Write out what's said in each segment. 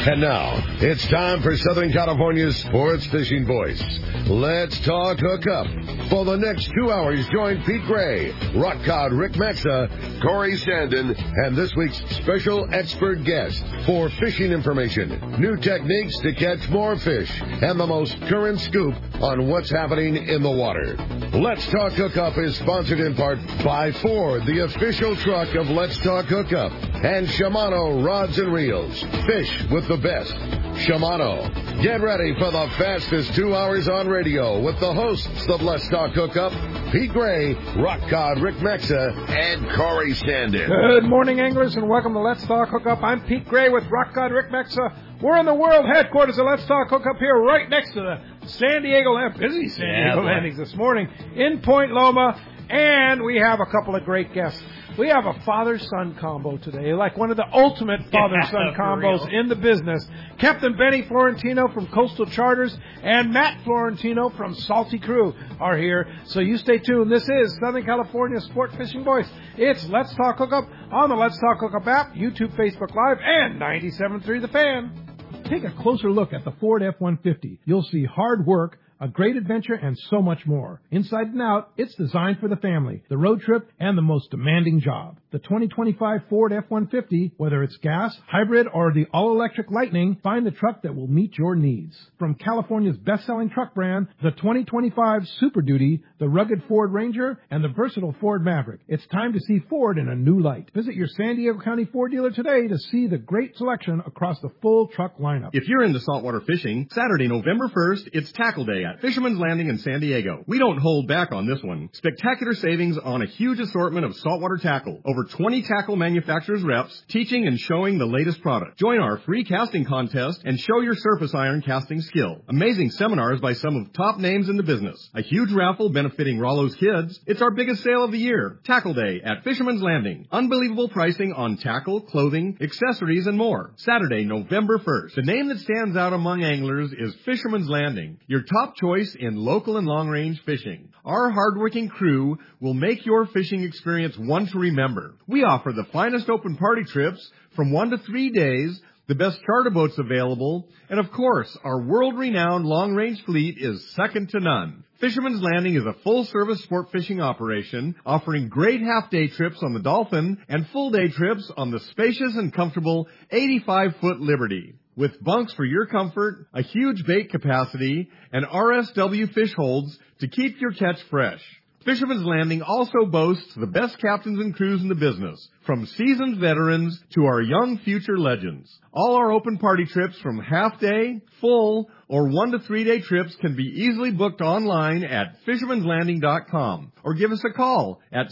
And now, it's time for Southern California's sports fishing voice. Let's talk hookup. For the next 2 hours, join Pete Gray, Rock Cod Rick Maxa, Corey Sandin, and this week's special expert guest for fishing information, new techniques to catch more fish, and the most current scoop on what's happening in the water. Let's Talk Hookup is sponsored in part by Ford, the official truck of Let's Talk Hookup, and Shimano Rods and Reels. Fish with the best. Shimano. Get ready for the fastest 2 hours on radio with the hosts of Let's Talk Hookup, Pete Gray, Rock Cod Rick Maxa, and Corey Sandin. Good morning, anglers, and welcome to Let's Talk Hookup. I'm Pete Gray with Rock Cod Rick Maxa. We're in the world headquarters of Let's Talk Hookup here right next to the San Diego Landing. Busy San Diego landings this morning in Point Loma, and we have a couple of great guests. We have a father-son combo today, like one of the ultimate father-son combos in the business. Captain Benny Florentino from Coastal Charters and Matt Florentino from Salty Crew are here. So you stay tuned. This is Southern California Sport Fishing Voice. It's Let's Talk Hookup on the Let's Talk Hookup app, YouTube, Facebook Live, and 97.3 The Fan. Take a closer look at the Ford F-150. You'll see hard work, a great adventure, and so much more. Inside and out, it's designed for the family, the road trip, and the most demanding job. The 2025 Ford F-150, whether it's gas, hybrid, or the all-electric Lightning, find the truck that will meet your needs. From California's best-selling truck brand, the 2025 Super Duty, the rugged Ford Ranger, and the versatile Ford Maverick. It's time to see Ford in a new light. Visit your San Diego County Ford dealer today to see the great selection across the full truck lineup. If you're into saltwater fishing, Saturday, November 1st, it's Tackle Day at Fisherman's Landing in San Diego. We don't hold back on this one. Spectacular savings on a huge assortment of saltwater tackle. Over 20 tackle manufacturers reps teaching and showing the latest product. Join our free casting contest and show your surface iron casting skill. Amazing seminars by some of the top names in the business. A huge raffle benefiting Rollo's kids. It's our biggest sale of the year. Tackle Day at Fisherman's Landing. Unbelievable pricing on tackle, clothing, accessories, and more. Saturday, November 1st. The name that stands out among anglers is Fisherman's Landing, your top choice in local and long-range fishing. Our hardworking crew will make your fishing experience one to remember. We offer the finest open party trips from 1 to 3 days, the best charter boats available, and of course, our world-renowned long-range fleet is second to none. Fisherman's Landing is a full-service sport fishing operation offering great half-day trips on the Dolphin and full-day trips on the spacious and comfortable 85-foot Liberty. With bunks for your comfort, a huge bait capacity, and RSW fish holds to keep your catch fresh. Fisherman's Landing also boasts the best captains and crews in the business, from seasoned veterans to our young future legends. All our open party trips from half-day, full, or 1 to 3 day trips can be easily booked online at fishermanslanding.com or give us a call at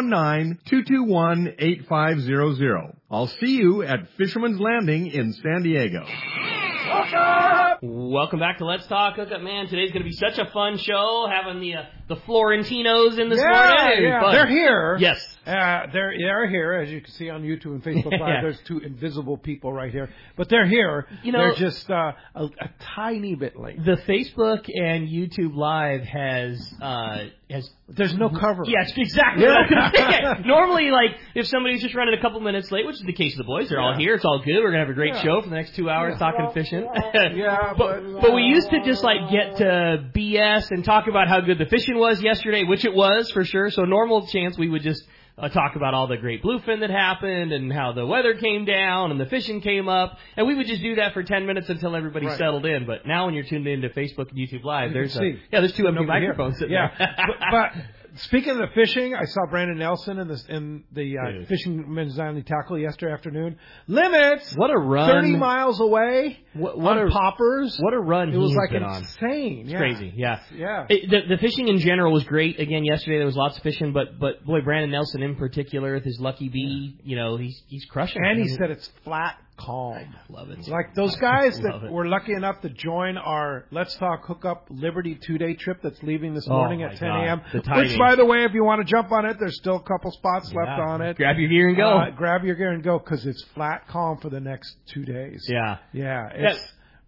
619-221-8500. I'll see you at Fisherman's Landing in San Diego. Welcome back to Let's Talk Hookup, man. Today's going to be such a fun show, having the Florentinos in this morning. Yeah, they're here. Yes. They're here, as you can see on YouTube and Facebook Live. There's two invisible people right here. But they're here. You know, they're just a tiny bit late. The Facebook and YouTube Live has there's no cover. Yes, exactly. Yeah. Normally, like, if somebody's just running a couple minutes late, which is the case of the boys, they're all here, it's all good. We're going to have a great show for the next 2 hours talking fishing. But we used to just, like, get to BS and talk about how good the fishing was yesterday, which it was, for sure. So normal chance we would just talk about all the great bluefin that happened and how the weather came down and the fishing came up. And we would just do that for 10 minutes until everybody settled in. But now when you're tuned into Facebook and YouTube Live, there's two empty microphones sitting there. But speaking of the fishing, I saw Brandon Nelson in the Fisherman's Landing tackle yesterday afternoon. Limits! What a run. 30 miles away on poppers. What a run it was like been insane. It's crazy, yeah. The fishing in general was great. Again, yesterday there was lots of fishing, but boy, Brandon Nelson in particular with his Lucky Bee, you know, he's crushing. And he said it's flat calm. I love it. Like those guys that were lucky enough to join our Let's Talk Hookup Liberty 2-day trip that's leaving this morning at 10 a.m. Which, by the way, if you want to jump on it, there's still a couple spots left on it. Grab your gear and go. Grab your gear and go, because it's flat calm for the next 2 days. Yeah. Yeah. It's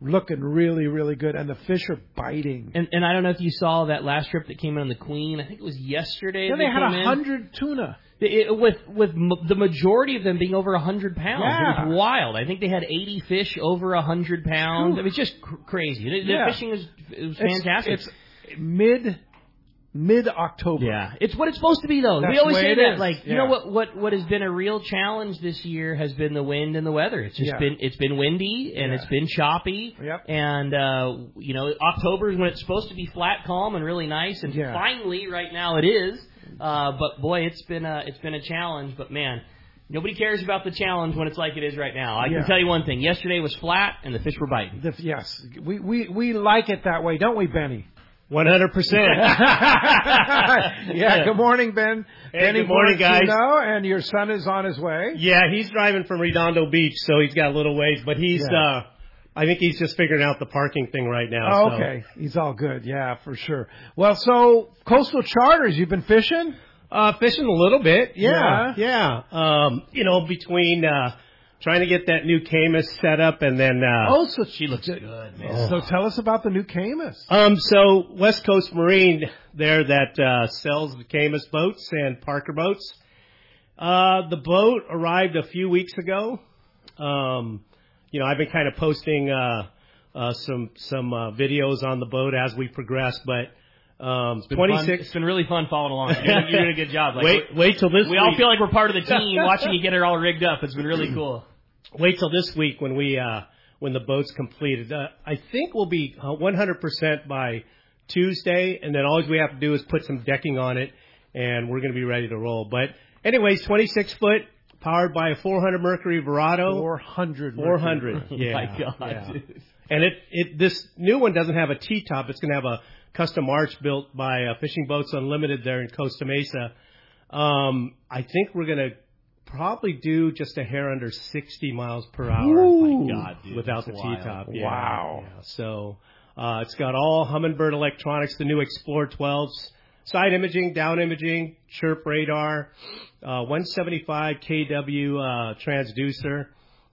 looking really, really good, and the fish are biting. And I don't know if you saw that last trip that came in on the Queen. I think it was yesterday. Yeah, they had 100 tuna. With the majority of them being over 100 pounds. Yeah. It was wild. I think they had 80 fish over 100 pounds. It was just crazy. The fishing was fantastic. It's mid-October. Yeah, it's what it's supposed to be, though. That's we always say that. is. Like, you know what has been a real challenge this year has been the wind and the weather. It's just been windy and it's been choppy. Yep. And October is when it's supposed to be flat, calm, and really nice. And finally, right now, it is. But boy, it's been a challenge. But man, nobody cares about the challenge when it's like it is right now. I can tell you one thing: yesterday was flat, and the fish were biting. Yes, we like it that way, don't we, Benny? 100%. Yeah. Good morning, Ben. Hey, Benny good morning, guys. And your son is on his way. Yeah, he's driving from Redondo Beach, so he's got a little ways, but he's I think he's just figuring out the parking thing right now. Oh, okay. He's all good. Yeah, for sure. Well, so Coastal Charters, you've been fishing? Fishing a little bit. Yeah. Between trying to get that new Camus set up and then so she looks good, man. So tell us about the new Camus. So West Coast Marine there that sells the Camus boats and Parker boats. The boat arrived a few weeks ago. I've been kind of posting some videos on the boat as we progress, but it's been really fun following along. You're doing a good job. Like, wait till this week. We all feel like we're part of the team watching you get it all rigged up. It's been really cool. Wait till this week when the boat's completed. I think we'll be 100% by Tuesday, and then all we have to do is put some decking on it, and we're going to be ready to roll. But anyways, 26 foot. Powered by a 400 Mercury Verado. 400. Yeah. My God. Yeah. And this new one doesn't have a T-top. It's going to have a custom arch built by Fishing Boats Unlimited there in Costa Mesa. I think we're going to probably do just a hair under 60 miles per hour. Ooh. My God, dude, without the T-top. Yeah. Wow. Yeah. So it's got all Humminbird electronics, the new Explorer 12s. Side imaging, down imaging, chirp radar, 175 kW transducer,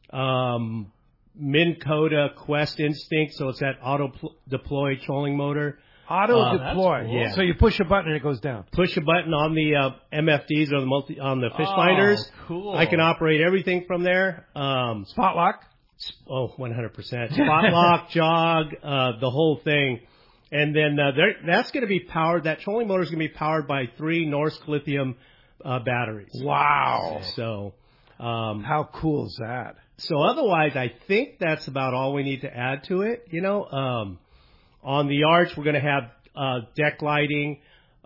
Minn Kota Quest Instinct, so it's that auto-deploy trolling motor. Auto-deploy. Cool. Yeah. So you push a button and it goes down. Push a button on the MFDs or on the fish finders. Cool. I can operate everything from there. Spot lock? 100%. Spot lock, jog, the whole thing. And then that's going to be powered. That trolling motor is going to be powered by 3 Norsk lithium batteries. Wow! So, how cool is that? So otherwise, I think that's about all we need to add to it. On the arch, we're going to have deck lighting,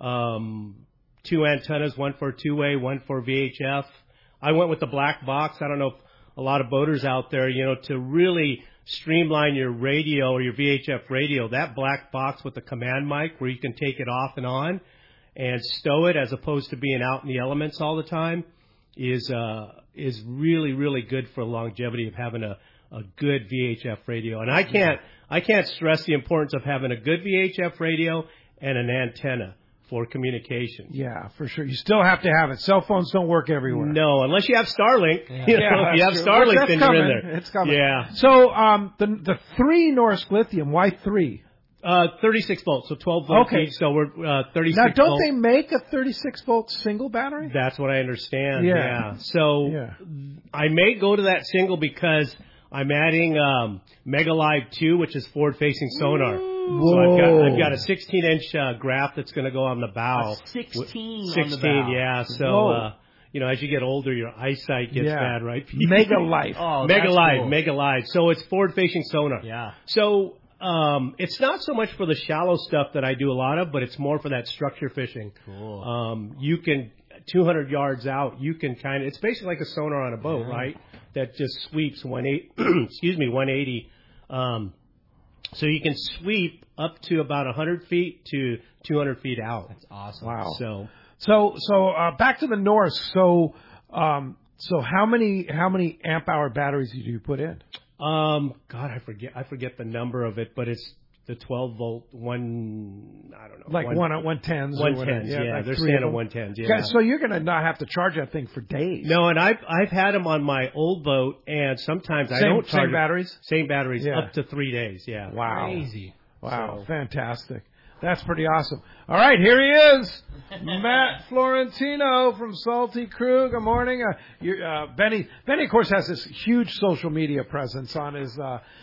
2 antennas, one for two-way, one for VHF. I went with the black box. I don't know if a lot of boaters out there, to really streamline your radio or your VHF radio, that black box with the command mic where you can take it off and on and stow it as opposed to being out in the elements all the time is really, really good for longevity of having a good VHF radio. And I can't stress the importance of having a good VHF radio and an antenna for communication. Yeah, for sure. You still have to have it. Cell phones don't work everywhere. No, unless you have Starlink. Yeah. If you have Starlink, then you're in there. It's coming. Yeah. So the 3 Norsk lithium, why 3? 36 volts, so 12 volts each. So we're 36 Now, don't volts. they make a 36 volt single battery? That's what I understand. Yeah. So I may go to that single because I'm adding Megalive 2, which is forward-facing sonar. Whoa. So I've got a 16-inch graph that's going to go on the bow. 16 on the bow. Yeah. So as you get older, your eyesight gets bad, right? Megalive. Megalive. So it's forward-facing sonar. Yeah. So it's not so much for the shallow stuff that I do a lot of, but it's more for that structure fishing. Cool. You can 200 yards out. You can it's basically like a sonar on a boat, right? That just sweeps 180. So you can sweep up to about 100 feet to 200 feet out. That's awesome. Wow. So back to the Norsk. So how many amp hour batteries do you put in? God, I forget the number of it, but it's 12-volt I don't know. Like 110s. 110s, yeah. Like they're standard 110s, yeah. So you're going to not have to charge that thing for days. No, and I've had them on my old boat, and sometimes I don't charge same batteries? Same batteries, up to 3 days, yeah. Wow. Crazy. Wow, fantastic. That's pretty awesome. All right, here he is, Matt Florentino from Salty Crew. Good morning. Benny, of course, has this huge social media presence on his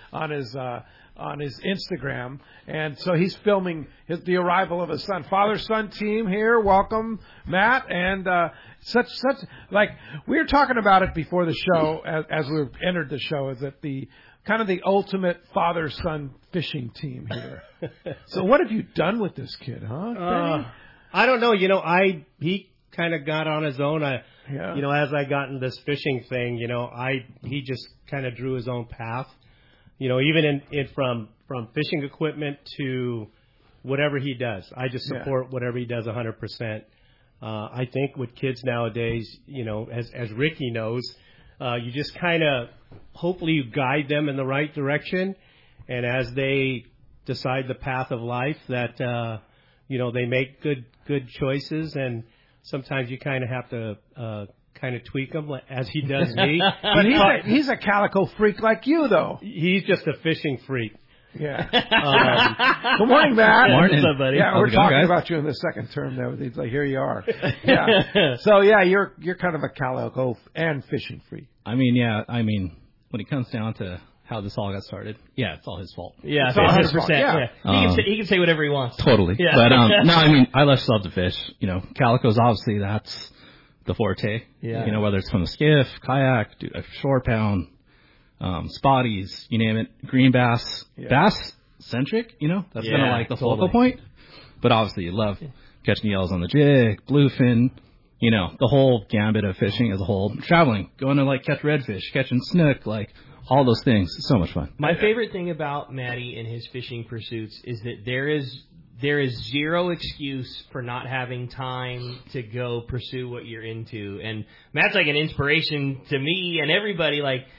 Instagram, and so he's filming the arrival of his son. Father-son team here. Welcome, Matt, and such like we were talking about it before the show as we entered the show. Is that the kind of the ultimate father-son fishing team here? So what have you done with this kid, huh? I don't know. He kind of got on his own. As I got into this fishing thing, he just kind of drew his own path. Even from fishing equipment to whatever he does, I just support whatever he does 100%. I think with kids nowadays, as Ricky knows, you just kind of hopefully you guide them in the right direction, and as they decide the path of life, that they make good choices, and sometimes you kind of have to kind of tweak him as he does me. But he's a calico freak like you, though. He's just a fishing freak. Yeah. Good morning, Matt. Morning, buddy. Yeah, we're talking about you in the second term there. It's like, here you are. Yeah. So you're kind of a calico and fishing freak. I mean, when it comes down to how this all got started, it's all his fault. Yeah, it's 100%. Yeah. He can say whatever he wants. Totally. Yeah. But I love to fish. Calicos, obviously that's the forte. Yeah. Whether it's from the skiff, kayak, a shore pound, spotties, you name it, green bass, bass centric. That's kind of like the focal point. But obviously, you love catching yellows on the jig, bluefin. The whole gambit of fishing as a whole. Traveling, going to catch redfish, catching snook, all those things. It's so much fun. My favorite thing about Matty and his fishing pursuits is that there is zero excuse for not having time to go pursue what you're into. And Matt's like an inspiration to me and everybody.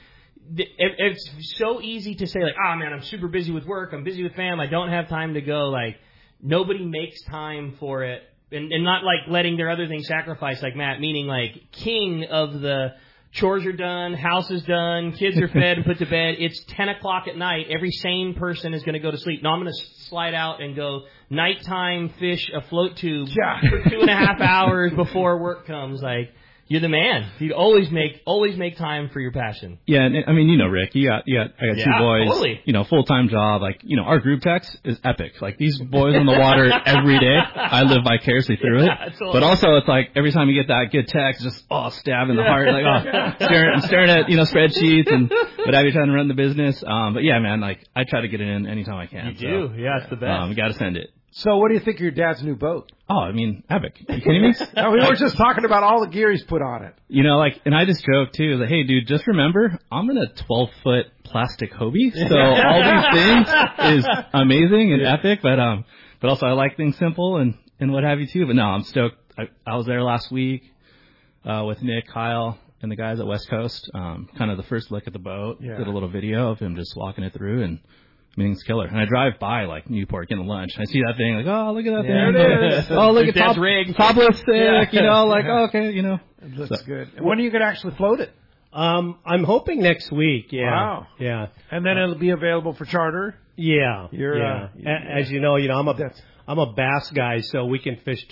It's so easy to say man, I'm super busy with work. I'm busy with fam. I don't have time to go. Nobody makes time for it. And not letting their other things sacrifice like Matt, meaning king of the chores are done, house is done, kids are fed and put to bed. It's 10 o'clock at night. Every sane person is going to go to sleep. No, I'm going to slide out and go nighttime fish a float tube for 2.5 hours before work comes. You're the man. You always make time for your passion. Yeah, and Rick, I got two boys. Totally. Full-time job. Our group text is epic. These boys on the water every day. I live vicariously through it. Totally. But also, it's every time you get that good text, just stab in the heart. Staring at spreadsheets and whatever, trying to run the business. But yeah, man, I try to get it in anytime I can. You do. Yeah, it's the best. You got to send it. So what do you think of your dad's new boat? Oh, epic. Are you kidding me? We were just talking about all the gear he's put on it. And I just joke too, hey dude, just remember, I'm in a 12-foot plastic Hobie, so all these things is amazing and epic, but also I like things simple and what have you too. But no, I'm stoked. I was there last week, with Nick, Kyle, and the guys at West Coast, kind of the first look at the boat, did a little video of him just walking it through, and it's killer. And I drive by Newport getting lunch. I see that thing, oh, look at that thing. There it is. Oh, look at Dad's rig. Top lift stick, okay, It looks good. And when are you going to actually float it? I'm hoping next week. Yeah. Wow. Yeah. And then it'll be available for charter? Yeah. You're as you know, I'm a bass guy, so we can fish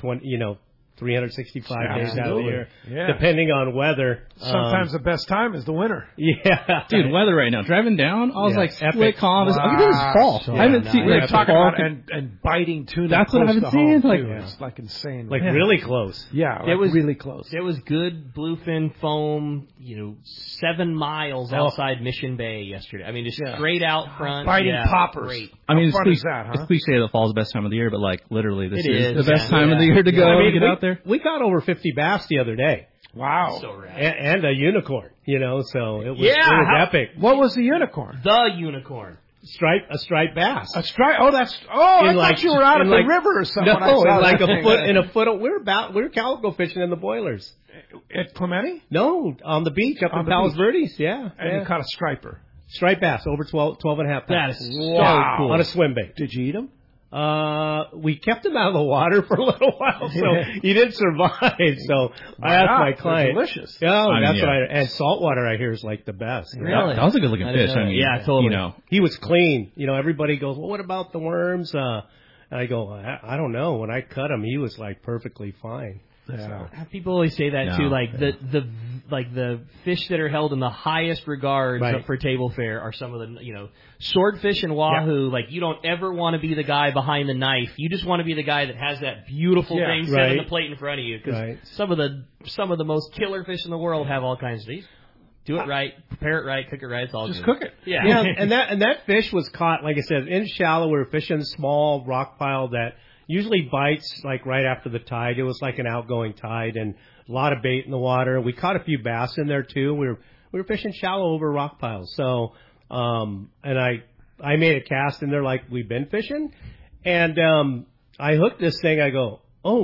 365 days out of the year, depending on weather. Sometimes the best time is the winter. Yeah. Dude, weather right now. Driving down, I was split calm. Wow. This is fall. I haven't seen talking about and biting tuna. That's what I've been seeing. It's insane. Really close. Yeah, it was really close. There was good bluefin foam, 7 miles outside Mission Bay yesterday. Just straight out front. Biting poppers. Great. It's fun is that, huh? It's cliche that fall's the best time of the year, but literally this is the best time of the year to go get out there. We caught over 50 bass the other day. Wow. So rad. And a unicorn, so it was epic. What was the unicorn? The unicorn. A striped bass. A stripe? Oh, I thought you were out of the river or something. No, a foot. We were calico fishing in the boilers. At Clemente? No, on the beach up in Palos Verdes, yeah. And you caught a striper. Striped bass over 12 and a half pounds. That is so cool. On a swim bait. Did you eat them? We kept him out of the water for a little while, so he didn't survive. So I asked my client. Delicious. Yeah, that's what and saltwater I hear is like the best. Really? That was a good looking fish. I mean, yeah, totally. You know, he was clean. You know, everybody goes, well, what about the worms? And I go, I don't know. When I cut him, he was like perfectly fine. Yeah. So. People always say that too, like the fish that are held in the highest regards for table fare are some of the swordfish and wahoo. Like you don't ever want to be the guy behind the knife. You just want to be the guy that has that beautiful thing set on the plate in front of you. Because some of the most killer fish in the world have all kinds of these. Do it right, prepare it right, cook it right. It's all just good. cook it. Yeah, and that fish was caught, like I said, in shallow. We were fishing a small rock pile that usually bites like right after the tide. It was like an outgoing tide and a lot of bait in the water. We caught a few bass in there too. We were fishing shallow over rock piles. So, and I made a cast in there like we've been fishing, and I hooked this thing. I go,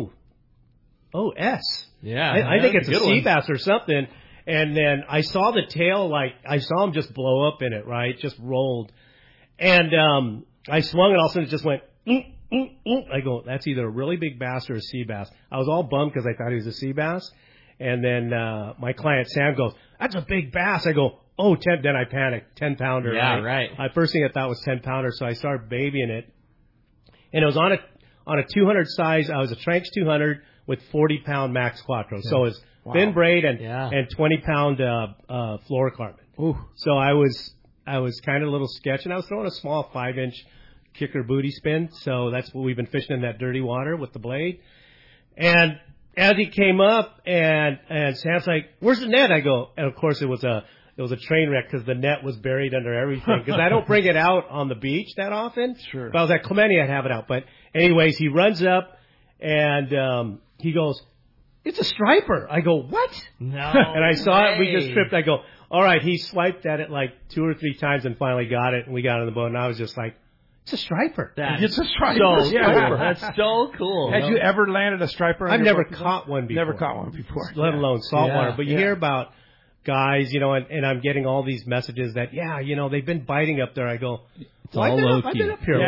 S. Yeah, I think it's a sea bass or something. And then I saw the tail, like I saw him just blow up in it, right? Just rolled, and I swung and all of a sudden it just went. I go, that's either a really big bass or a sea bass. I was all bummed because I thought he was a sea bass. And then my client Sam goes, that's a big bass. I go, 10. Then I panicked, 10-pounder. Yeah, right. First thing I thought was 10-pounder, so I started babying it. And it was on a 200 size. I was a Tranx 200 with 40-pound max quattro. Yeah. So it's thin braid and 20-pound fluorocarbon. Ooh. So I was kind of a little sketch, and I was throwing a small 5-inch kicker booty spin, so that's what we've been fishing in that dirty water with the blade. And as he came up, and Sam's like, "Where's the net?" I go, and of course it was a train wreck because the net was buried under everything. Because I don't bring it out on the beach that often. Sure. If I was at Clemente, I'd have it out. But anyways, he runs up and he goes, "It's a striper." I go, "What?" No. And I saw it. We just tripped. I go, "All right." He swiped at it like 2 or 3 times and finally got it. And we got on the boat, and I was just like, it's a striper. It's a striper. So cool. That's so cool. Had you ever landed a striper? I've never caught one before. Never caught one before. Let alone saltwater. But you hear about guys, and I'm getting all these messages that, they've been biting up there. I go, it's all low key. I've been up here.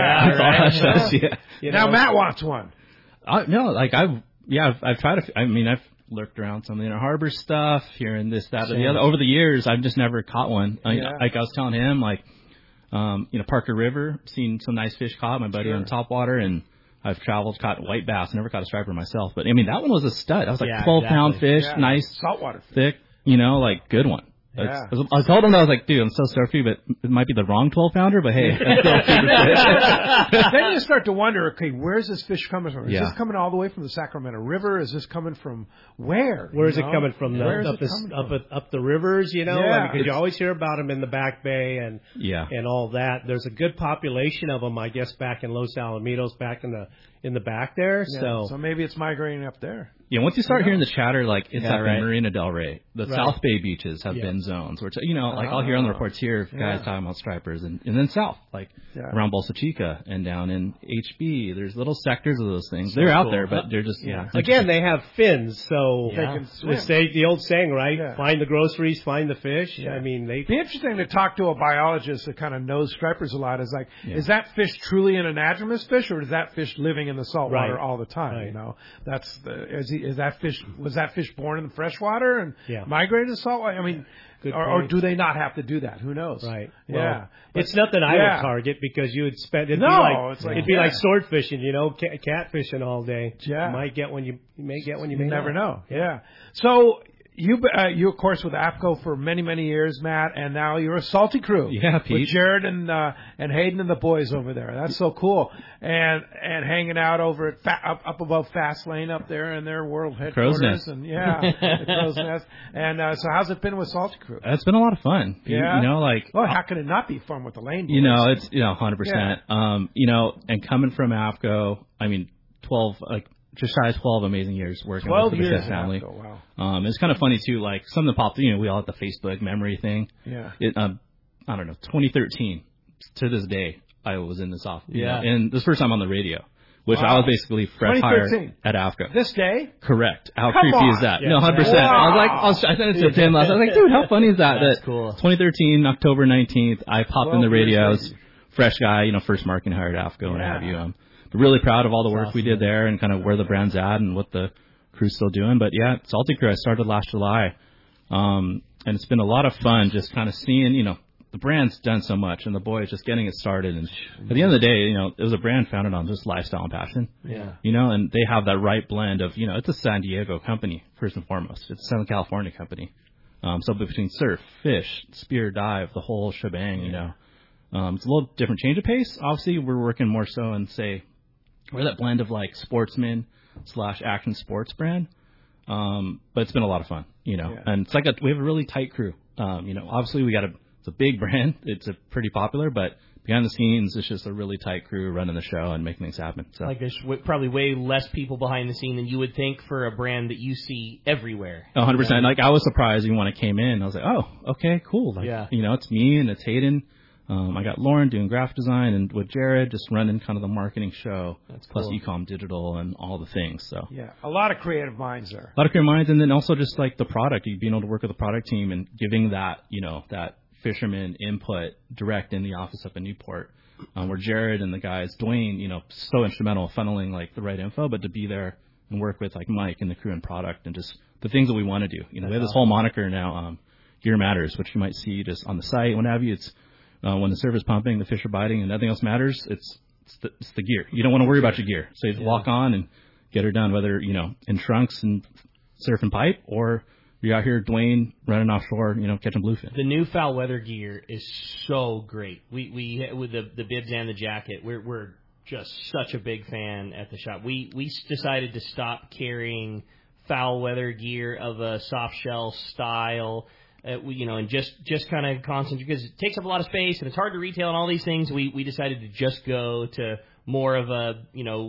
Now Matt wants one. No, like I've tried to. I mean, I've lurked around some of the Inner Harbor stuff here and this, that, or the other. Over the years, I've just never caught one. Like I was telling him, like. Parker River, seen some nice fish caught, my buddy on topwater, and I've traveled, caught white bass, never caught a striper myself. But, I mean, that one was a stud. That was like 12-pound fish, nice, saltwater, thick, like good one. Yeah. I told him, I was like, dude, I'm so stoked for you, but it might be the wrong 12-pounder, but hey. Then you start to wonder, okay, where's this fish coming from? Is this coming all the way from the Sacramento River? Is this coming from where? Where is it coming from? Up the rivers, because you always hear about them in the Back Bay and all that. There's a good population of them, I guess, back in Los Alamitos, back in the back there. Yeah, so maybe it's migrating up there. Yeah, once you start hearing the chatter, like it's at the Marina Del Rey, the South Bay beaches have been zones, which like I'll hear on the reports here of guys talking about stripers, and then south, like around Bolsa Chica and down in HB. There's little sectors of those things. They're out there, but they're just Again, they have fins, so they can swim. The old saying, right? Yeah. Find the groceries, find the fish. Yeah. I mean, It'd be interesting to talk to a biologist that kind of knows stripers a lot. Is like, is that fish truly an anadromous fish, or is that fish living in the salt water all the time? Right. That's was that fish born in the freshwater and migrated to saltwater? I mean, or do they not have to do that? Who knows? Right. Well, it's nothing I would target because you would spend. It'd be like sword fishing, cat fishing all day. Yeah. You might get one. You may get one. You may never know. Yeah. So. You of course with APCO for many, many years, Matt, and now you're a Salty Crew. Yeah, Pete. With Jared and Hayden and the boys over there. That's so cool. And hanging out over at up above Fast Lane up there in their world headquarters. Crow's Nest. And the Crow's Nest. And so how's it been with Salty Crew? It's been a lot of fun. Yeah. How can it not be fun with the Lane boys? It's 100%. And coming from APCO, I mean 12 just shy of 12 amazing years working with the Bissett family. Wow. It's kind of funny too, like something popped, we all had the Facebook memory thing. Yeah. I don't know, 2013 to this day, I was in this office. Yeah. And this first time on the radio which I was basically fresh hire at AFCO. This day? Correct. How creepy is that? No, 100%. Wow. I sent it to Tim last night. I was like, dude, how funny is that? That's cool. 2013, October 19th, I popped in the radio. I was fresh guy, first marketing hire at AFCO and have you. But really proud of all the work we did there and kind of where the brand's at and what the crew's still doing. But yeah, Salty Crew, I started last July. And it's been a lot of fun just kind of seeing, the brand's done so much and the boys just getting it started. And at the end of the day, it was a brand founded on just lifestyle and passion. Yeah. And they have that right blend of, it's a San Diego company, first and foremost. It's a Southern California company. So between surf, fish, spear, dive, the whole shebang, it's a little different change of pace. Obviously, we're working more so in, say, we're that blend of like sportsman / action sports brand. But it's been a lot of fun, and it's like we have a really tight crew. Obviously it's a big brand. It's a pretty popular, but behind the scenes, it's just a really tight crew running the show and making things happen. So like there's probably way less people behind the scene than you would think for a brand that you see everywhere. 100%. Like I was surprised even when I came in. I was like, oh, okay, cool. Like, it's me and it's Hayden. I got Lauren doing graphic design and with Jared just running kind of the marketing show. That's plus cool. Ecom digital and all the things. So yeah, a lot of creative minds there. A lot of creative minds, and then also just like the product, being able to work with the product team and giving that, that fisherman input direct in the office up in Newport, where Jared and the guys, Dwayne, so instrumental in funneling like the right info, but to be there and work with like Mike and the crew and product and just the things that we want to do. We have this whole moniker now, Gear Matters, which you might see just on the site, what have you. It's when the surf is pumping, the fish are biting, and nothing else matters, it's the gear. You don't want to worry about your gear. So you just walk on and get her done, whether, in trunks and surf and pipe, or you're out here, Dwayne, running offshore, catching bluefin. The new foul weather gear is so great. We with the bibs and the jacket, we're just such a big fan at the shop. We decided to stop carrying foul weather gear of a soft shell style. And just kind of concentrate because it takes up a lot of space and it's hard to retail and all these things. We decided to just go to more of a,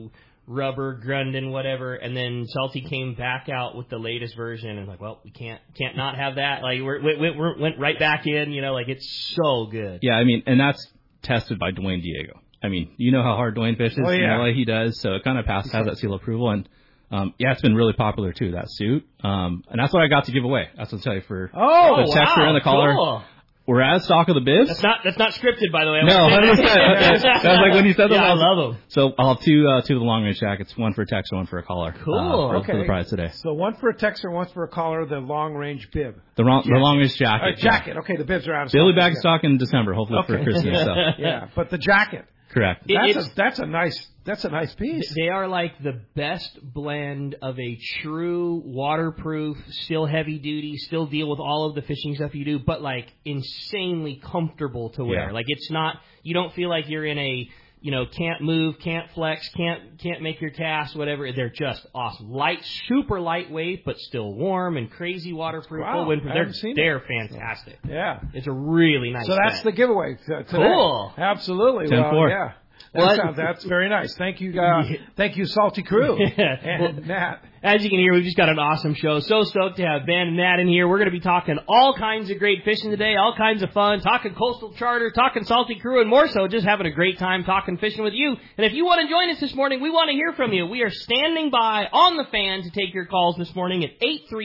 rubber, Grundon, whatever. And then Salty came back out with the latest version and like, well, we can't not have that. Like we went right back in, like it's so good. Yeah. And that's tested by Dwayne Diego. How hard Dwayne fishes, what he does. So it kind of has that seal of approval. And it's been really popular too, that suit. And that's what I got to give away. That's what I'll tell you for the texture and the collar. Cool. We're at stock of the bibs. That's not scripted, by the way. No, 100%. That was like when you said that. I love them. So I'll have two of the long range jackets, one for a texter, one for a collar. Cool. For the prize today. So one for a texter, one for a collar, the long range bib. The long range jacket. Jacket. Okay, the bibs are out of stock. They'll be back in stock in December, hopefully for Christmas. So. Yeah, but the jacket. Correct. That's a nice piece. They are like the best blend of a true waterproof, still heavy duty, still deal with all of the fishing stuff you do, but like insanely comfortable to wear. Yeah. Like it's not, you don't feel like you're in a, can't move, can't flex, can't make your cast, whatever. They're just awesome. Super lightweight, but still warm and crazy waterproof. Wow, they're fantastic. Yeah. It's a really nice So that's the giveaway today. Cool. Absolutely. 10-4. Yeah. That's very nice. Thank you, Salty Crew and Nat. As you can hear, we've just got an awesome show. So stoked to have Ben and Nat in here. We're going to be talking all kinds of great fishing today, all kinds of fun, talking coastal charter, talking Salty Crew, and more so just having a great time talking fishing with you. And if you want to join us this morning, we want to hear from you. We are standing by on the fan to take your calls this morning at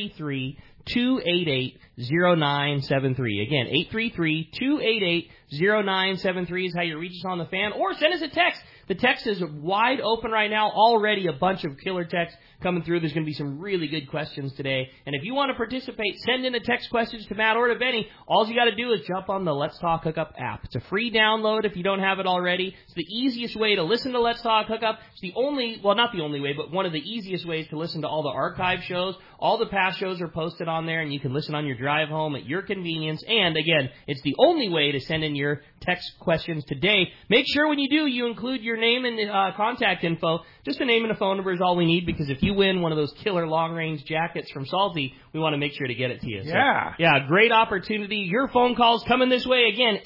833-288-0973. Again, 833-288-0973 is how you reach us on the fan, or send us a text. The text is wide open right now. Already a bunch of killer texts coming through. There's going to be some really good questions today. And if you want to participate, send in a text question to Matt or to Benny. All you got to do is jump on the Let's Talk Hookup app. It's a free download if you don't have it already. It's the easiest way to listen to Let's Talk Hookup. It's the only, well, not the only way, but one of the easiest ways to listen to all the archive shows. All the past shows are posted on there, and you can listen on your drive home at your convenience. And, again, it's the only way to send in your text questions today. Make sure when you do, you include your name and contact info. Just a name and a phone number is all we need, because if you win one of those killer long-range jackets from Salty, we want to make sure to get it to you. Yeah. So, yeah, great opportunity. Your phone calls coming this way. Again,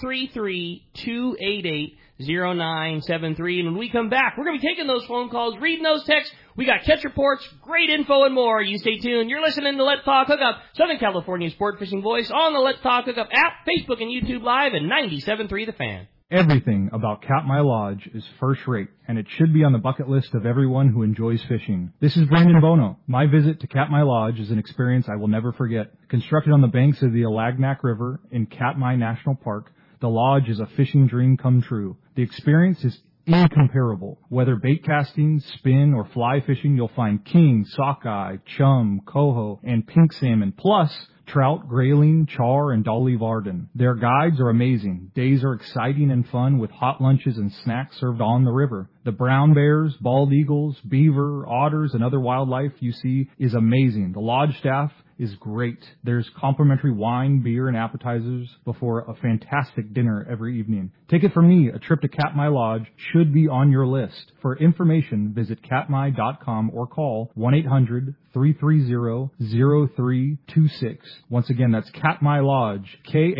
833-288-0973. And when we come back, we're going to be taking those phone calls, reading those texts. We got catch reports, great info, and more. You stay tuned. You're listening to Let's Talk Hookup, Southern California sport fishing voice on the Let's Talk Hookup app, Facebook and YouTube Live, and 97.3 The Fan. Everything about Katmai Lodge is first rate, and it should be on the bucket list of everyone who enjoys fishing. This is Brandon Bono. My visit to Katmai Lodge is an experience I will never forget. Constructed on the banks of the Alagnak River in Katmai National Park, the lodge is a fishing dream come true. The experience is incomparable. Whether bait casting, spin, or fly fishing, you'll find king, sockeye, chum, coho, and pink salmon, plus trout, grayling, char, and dolly varden. Their guides are amazing. Days are exciting and fun with hot lunches and snacks served on the river. The brown bears, bald eagles, beaver, otters, and other wildlife you see is amazing. The lodge staff is great. There's complimentary wine, beer, and appetizers before a fantastic dinner every evening. Take it from me, a trip to Katmai Lodge should be on your list. For information, visit katmai.com or call 1-800-330-0326. Once again, that's Katmai Lodge,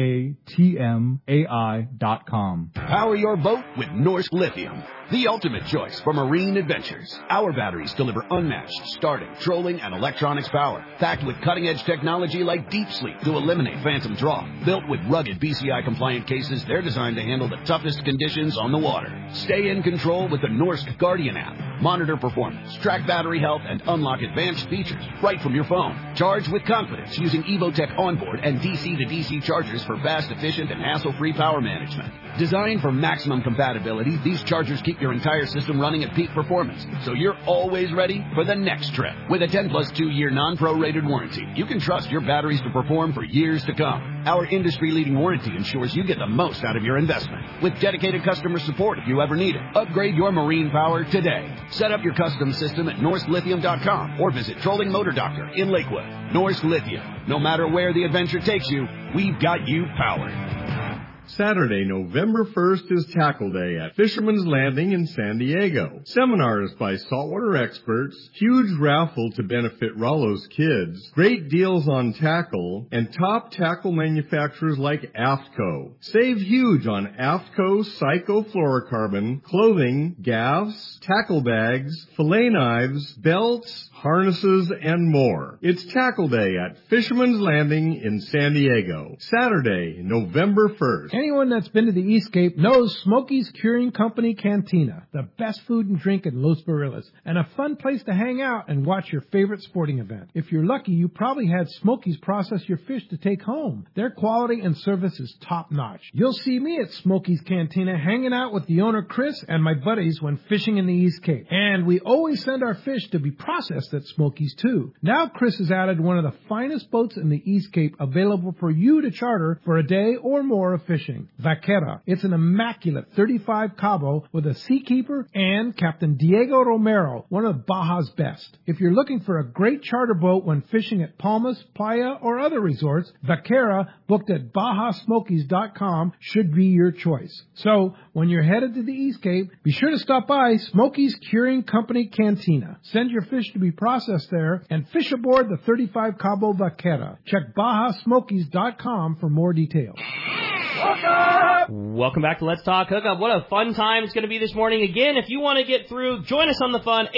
KATMAI.com. Power your boat with Norsk Lithium, the ultimate choice for marine adventures. Our batteries deliver unmatched starting, trolling, and electronics power, packed with cutting-edge technology like Deep Sleep to eliminate phantom draw. Built with rugged BCI-compliant cases, they're designed to handle the toughest conditions on the water. Stay in control with the Norsk Guardian app. Monitor performance, track battery health, and unlock advanced features right from your phone. Charge with confidence using Evotech onboard and DC-to-DC chargers for fast, efficient, and hassle-free power management. Designed for maximum compatibility, these chargers keep your entire system running at peak performance, so you're always ready for the next trip. With a 10-plus 2-year non-prorated warranty, you can trust your batteries to perform for years to come. Our industry-leading warranty ensures you get the most out of your investment, with dedicated customer support if you ever need it. Upgrade your marine power today. Set up your custom system at NorskLithium.com or visit Trolling Motor Doctor in Lakewood. Norsk Lithium. No matter where the adventure takes you, we've got you powered. Saturday, November 1st is Tackle Day at Fisherman's Landing in San Diego. Seminars by saltwater experts, huge raffle to benefit Rollo's kids, great deals on tackle, and top tackle manufacturers like AFTCO. Save huge on AFTCO cyclofluorocarbon, clothing, gaffs, tackle bags, fillet knives, belts, harnesses, and more. It's Tackle Day at Fisherman's Landing in San Diego. Saturday, November 1st. Anyone that's been to the Eastcape knows Smokey's Curing Company Cantina, the best food and drink in Los Barriles, and a fun place to hang out and watch your favorite sporting event. If you're lucky, you probably had Smokey's process your fish to take home. Their quality and service is top-notch. You'll see me at Smokey's Cantina hanging out with the owner, Chris, and my buddies when fishing in the Eastcape. And we always send our fish to be processed at Smokey's, too. Now Chris has added one of the finest boats in the Eastcape available for you to charter for a day or more of fishing. Vaquera. It's an immaculate 35 Cabo with a seakeeper and Captain Diego Romero, one of Baja's best. If you're looking for a great charter boat when fishing at Palmas, Playa, or other resorts, Vaquera, booked at BajaSmokies.com, should be your choice. So, when you're headed to the Eastcape, be sure to stop by Smokey's Curing Company Cantina. Send your fish to be processed there and fish aboard the 35 Cabo Vaquera. Check BajaSmokies.com for more details. Welcome back to Let's Talk Hookup. What a fun time it's going to be this morning. Again, if you want to get through, join us on the fun.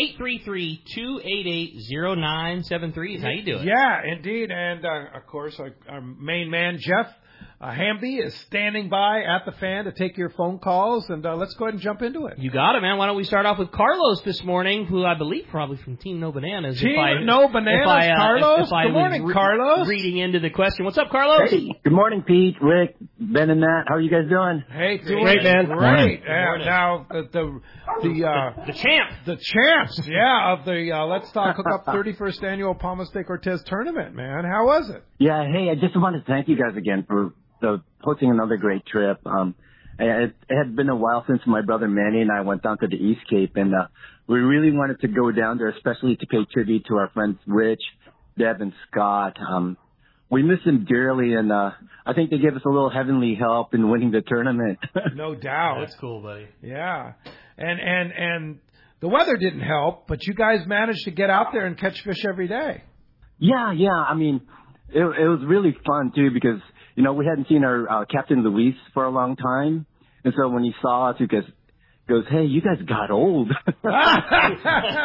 833-288-0973 is how you do it. Yeah, indeed. And, of course, our main man, Jeff Hamby, is standing by at the fan to take your phone calls. And let's go ahead and jump into it. You got it, man. Why don't we start off with Carlos this morning, who I believe probably from Team No Bananas. No Bananas, Carlos. Good morning, Carlos. Reading into the question. What's up, Carlos? Hey, good morning, Pete, Rick, Ben, and Matt. How are you guys doing? Hey, great, man. Great. Now, the champ. The champs, yeah, of the Let's Talk Hookup 31st Annual Palmas de Cortez Tournament, man. How was it? Yeah, hey, I just wanted to thank you guys again for hosting another great trip. It had been a while since my brother Manny and I went down to the Eastcape, and we really wanted to go down there, especially to pay tribute to our friends Rich, Deb, and Scott. We miss them dearly, and I think they gave us a little heavenly help in winning the tournament. No doubt. That's cool, buddy. Yeah. And the weather didn't help, but you guys managed to get out there and catch fish every day. Yeah. I mean, it was really fun, too, because, you know, we hadn't seen our Captain Luis for a long time. And so when he saw us, he goes, hey, you guys got old.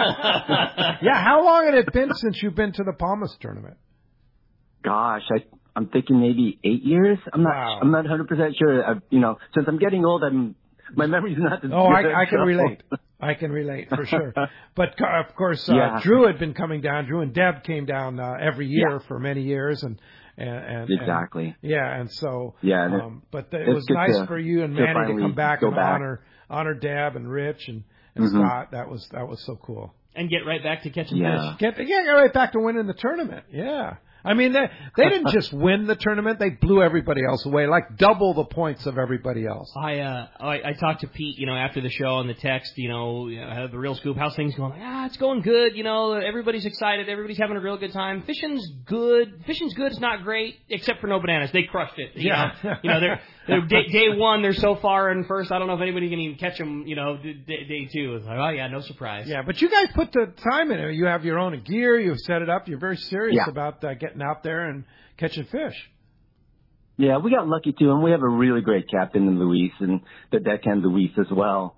Yeah, how long had it been since you've been to the Palmas tournament? Gosh, I'm thinking maybe 8 years. I'm not 100% sure. Since I'm getting old, my memory's not as good. I can relate. I can relate for sure. But of course, Drew had been coming down. Drew and Deb came down every year for many years, and exactly. And so but it was nice for you and Manny to come back and honor Deb and Rich and Scott. That was so cool. And get right back to catching fish. Get right back to winning the tournament. Yeah. I mean, they didn't just win the tournament; they blew everybody else away, like double the points of everybody else. I talked to Pete, after the show on the text, the Real Scoop, how's things going? It's going good. Everybody's excited. Everybody's having a real good time. Fishing's good. It's not great, except for No Bananas. They crushed it. They're day one, they're so far in first. I don't know if anybody can even catch them, day two. It's like, no surprise. Yeah, but you guys put the time in it. You have your own gear. You've set it up. You're very serious about getting out there and catching fish. Yeah, we got lucky too, and we have a really great captain in Luis, and the deckhand Luis as well.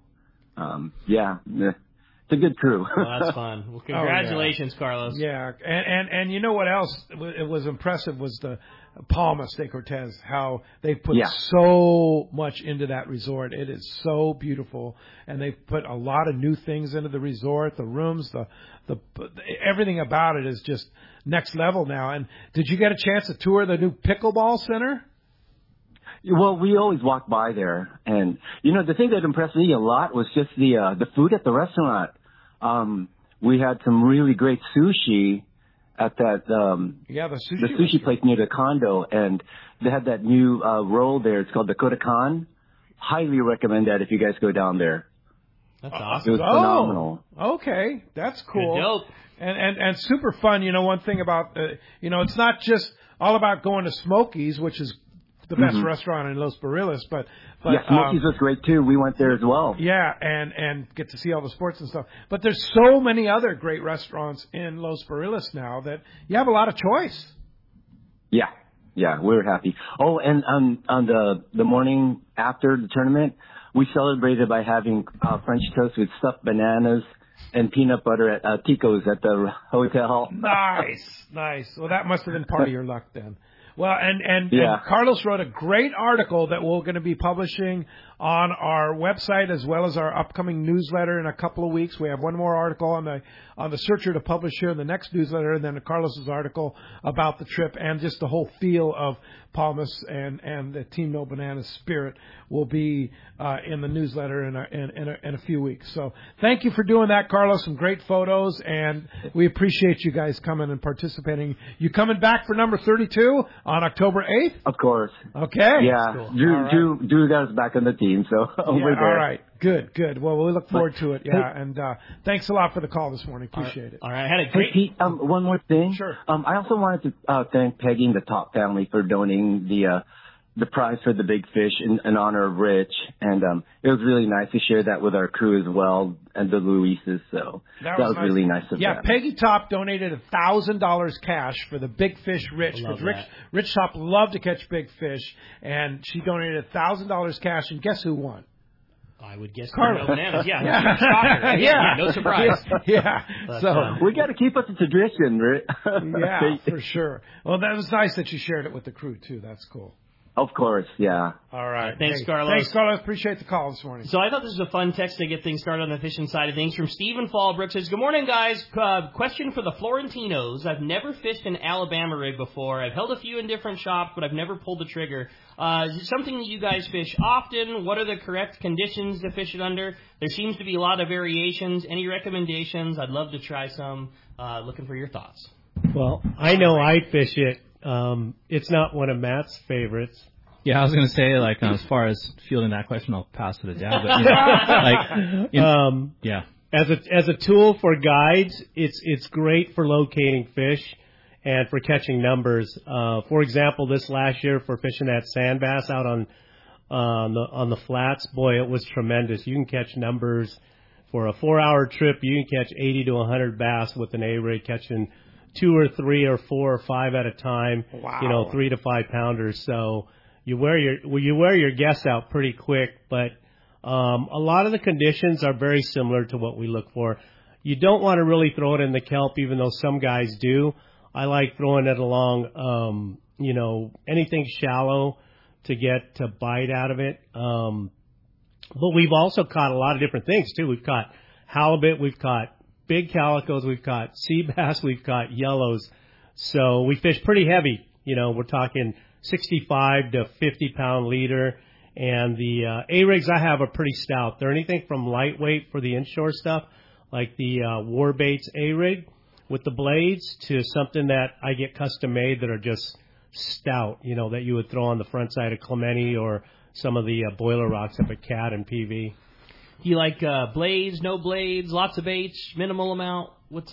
It's a good crew. Well, that's fun. Well, congratulations, Carlos. Yeah, and you know what else? It was impressive was the Palmas de Cortez, how they put so much into that resort. It is so beautiful, and they've put a lot of new things into the resort. The rooms, the everything about it is just next level now. And did you get a chance to tour the new pickleball center? Well, we always walk by there, and the thing that impressed me a lot was just the food at the restaurant. We had some really great sushi at that the sushi place near the condo, and they had that new roll there. It's called the Kodakan. Highly recommend that if you guys go down there. That's awesome. It was phenomenal. Okay, that's cool. Good dope. And super fun. One thing about it's not just all about going to Smokey's, which is the best restaurant in Los Barriles, but Smokey's was great too. We went there as well. Yeah, and get to see all the sports and stuff. But there's so many other great restaurants in Los Barriles now that you have a lot of choice. Yeah, we're happy. Oh, and on the morning after the tournament, we celebrated by having French toast with stuffed bananas and peanut butter at Tico's at the hotel. Nice. Well, that must have been part of your luck then. Well, and Carlos wrote a great article that we're going to be publishing on our website as well as our upcoming newsletter in a couple of weeks. We have one more article on the Searcher to publish here in the next newsletter, and then Carlos's article about the trip and just the whole feel of Palmas and the Team No Bananas spirit will be in the newsletter in a few weeks. So thank you for doing that, Carlos. Some great photos, and we appreciate you guys coming and participating. You coming back for number 32 on October 8th? Of course. Okay. Yeah. Cool. Drew got us back on the team, so we're there. All right. Good. Well, we look forward to it. Yeah, and thanks a lot for the call this morning. Appreciate it. All right. I had a great... Hey, Pete, one more thing. Sure. I also wanted to thank Peggy and the Top family for donating the prize for the big fish in honor of Rich, and it was really nice to share that with our crew as well and the Luises. So that was nice. Really nice of them. Yeah, Peggy Top donated $1,000 cash for the big fish Rich, because Rich Top loved to catch big fish, and she donated $1,000 cash, and guess who won? I would guess Carlos. No Bananas. Yeah. No surprise. So we got to keep up the tradition, right? Yeah, for sure. Well, that was nice that you shared it with the crew too. That's cool. Of course, yeah. All right. Thanks, Carlos. Thanks, Carlos. Appreciate the call this morning. So I thought this was a fun text to get things started on the fishing side of things. From Stephen Fallbrook says, good morning, guys. Question for the Florentinos. I've never fished an Alabama rig before. I've held a few in different shops, but I've never pulled the trigger. Is it something that you guys fish often? What are the correct conditions to fish it under? There seems to be a lot of variations. Any recommendations? I'd love to try some. Looking for your thoughts. Well, I know I'd fish it. It's not one of Matt's favorites. Yeah, I was going to say, as far as fielding that question, I'll pass to the dad. But, as a tool for guides, it's great for locating fish and for catching numbers. For example, this last year for fishing at sand bass out on the flats, boy, it was tremendous. You can catch numbers for a 4-hour trip. You can catch 80 to 100 bass with an A-rig, catching 2 or 3 or 4 or 5 at a time. Wow. 3 to 5 pounders. So you wear your guess out pretty quick, but a lot of the conditions are very similar to what we look for. You don't want to really throw it in the kelp, even though some guys do. I like throwing it along anything shallow to get to bite out of it. But we've also caught a lot of different things too. We've caught halibut, we've caught big calicos, we've caught sea bass, we've caught yellows. So we fish pretty heavy. We're talking 65 to 50 pound leader. And the A-rigs I have are pretty stout. They're anything from lightweight for the inshore stuff, like the Warbaits A-rig with the blades, to something that I get custom made that are just stout, that you would throw on the front side of Clemente or some of the boiler rocks up at Cat and PV. Do you like blades, no blades, lots of baits, minimal amount?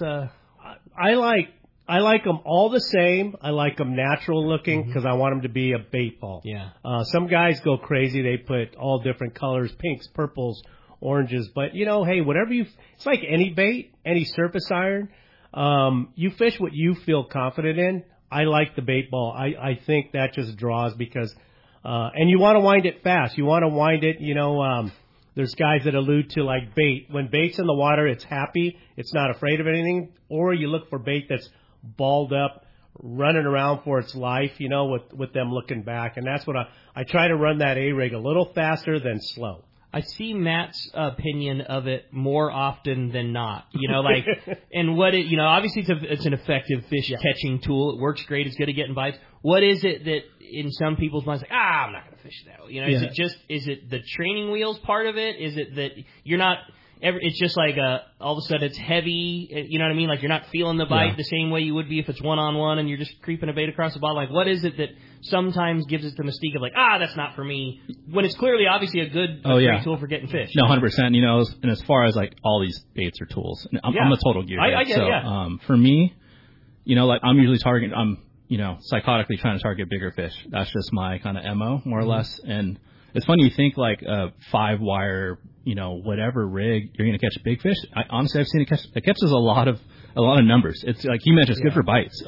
I like them all the same. I like them natural looking because I want them to be a bait ball. Yeah. Some guys go crazy. They put all different colors, pinks, purples, oranges. But, hey, whatever it's like any bait, any surface iron. You fish what you feel confident in. I like the bait ball. I think that just draws because, and you want to wind it fast. You want to wind it, there's guys that allude to like bait. When bait's in the water, it's happy. It's not afraid of anything. Or you look for bait that's balled up, running around for its life, with them looking back. And that's what I try to run that A-rig a little faster than slow. I see Matt's opinion of it more often than not. And obviously it's an effective fish catching tool. It works great. It's good at getting bites. What is it that in some people's minds, I'm not going to fish that? Is it the training wheels part of it? Is it that you're not? It's just like all of a sudden it's heavy, you know what I mean? Like you're not feeling the bite the same way you would be if it's one-on-one and you're just creeping a bait across the bottom. Like what is it that sometimes gives it the mystique of like, that's not for me, when it's clearly obviously a good great tool for getting fish? No, 100%. And as far as like all these baits are tools, I'm a total gearhead. I get it, for me, like I'm usually targeting, I'm psychotically trying to target bigger fish. That's just my kind of MO, more or less. And it's funny, you think like a 5-wire, whatever rig, you're going to catch big fish. Honestly, I've seen it catches a lot of numbers. It's like you mentioned, it's good for bites.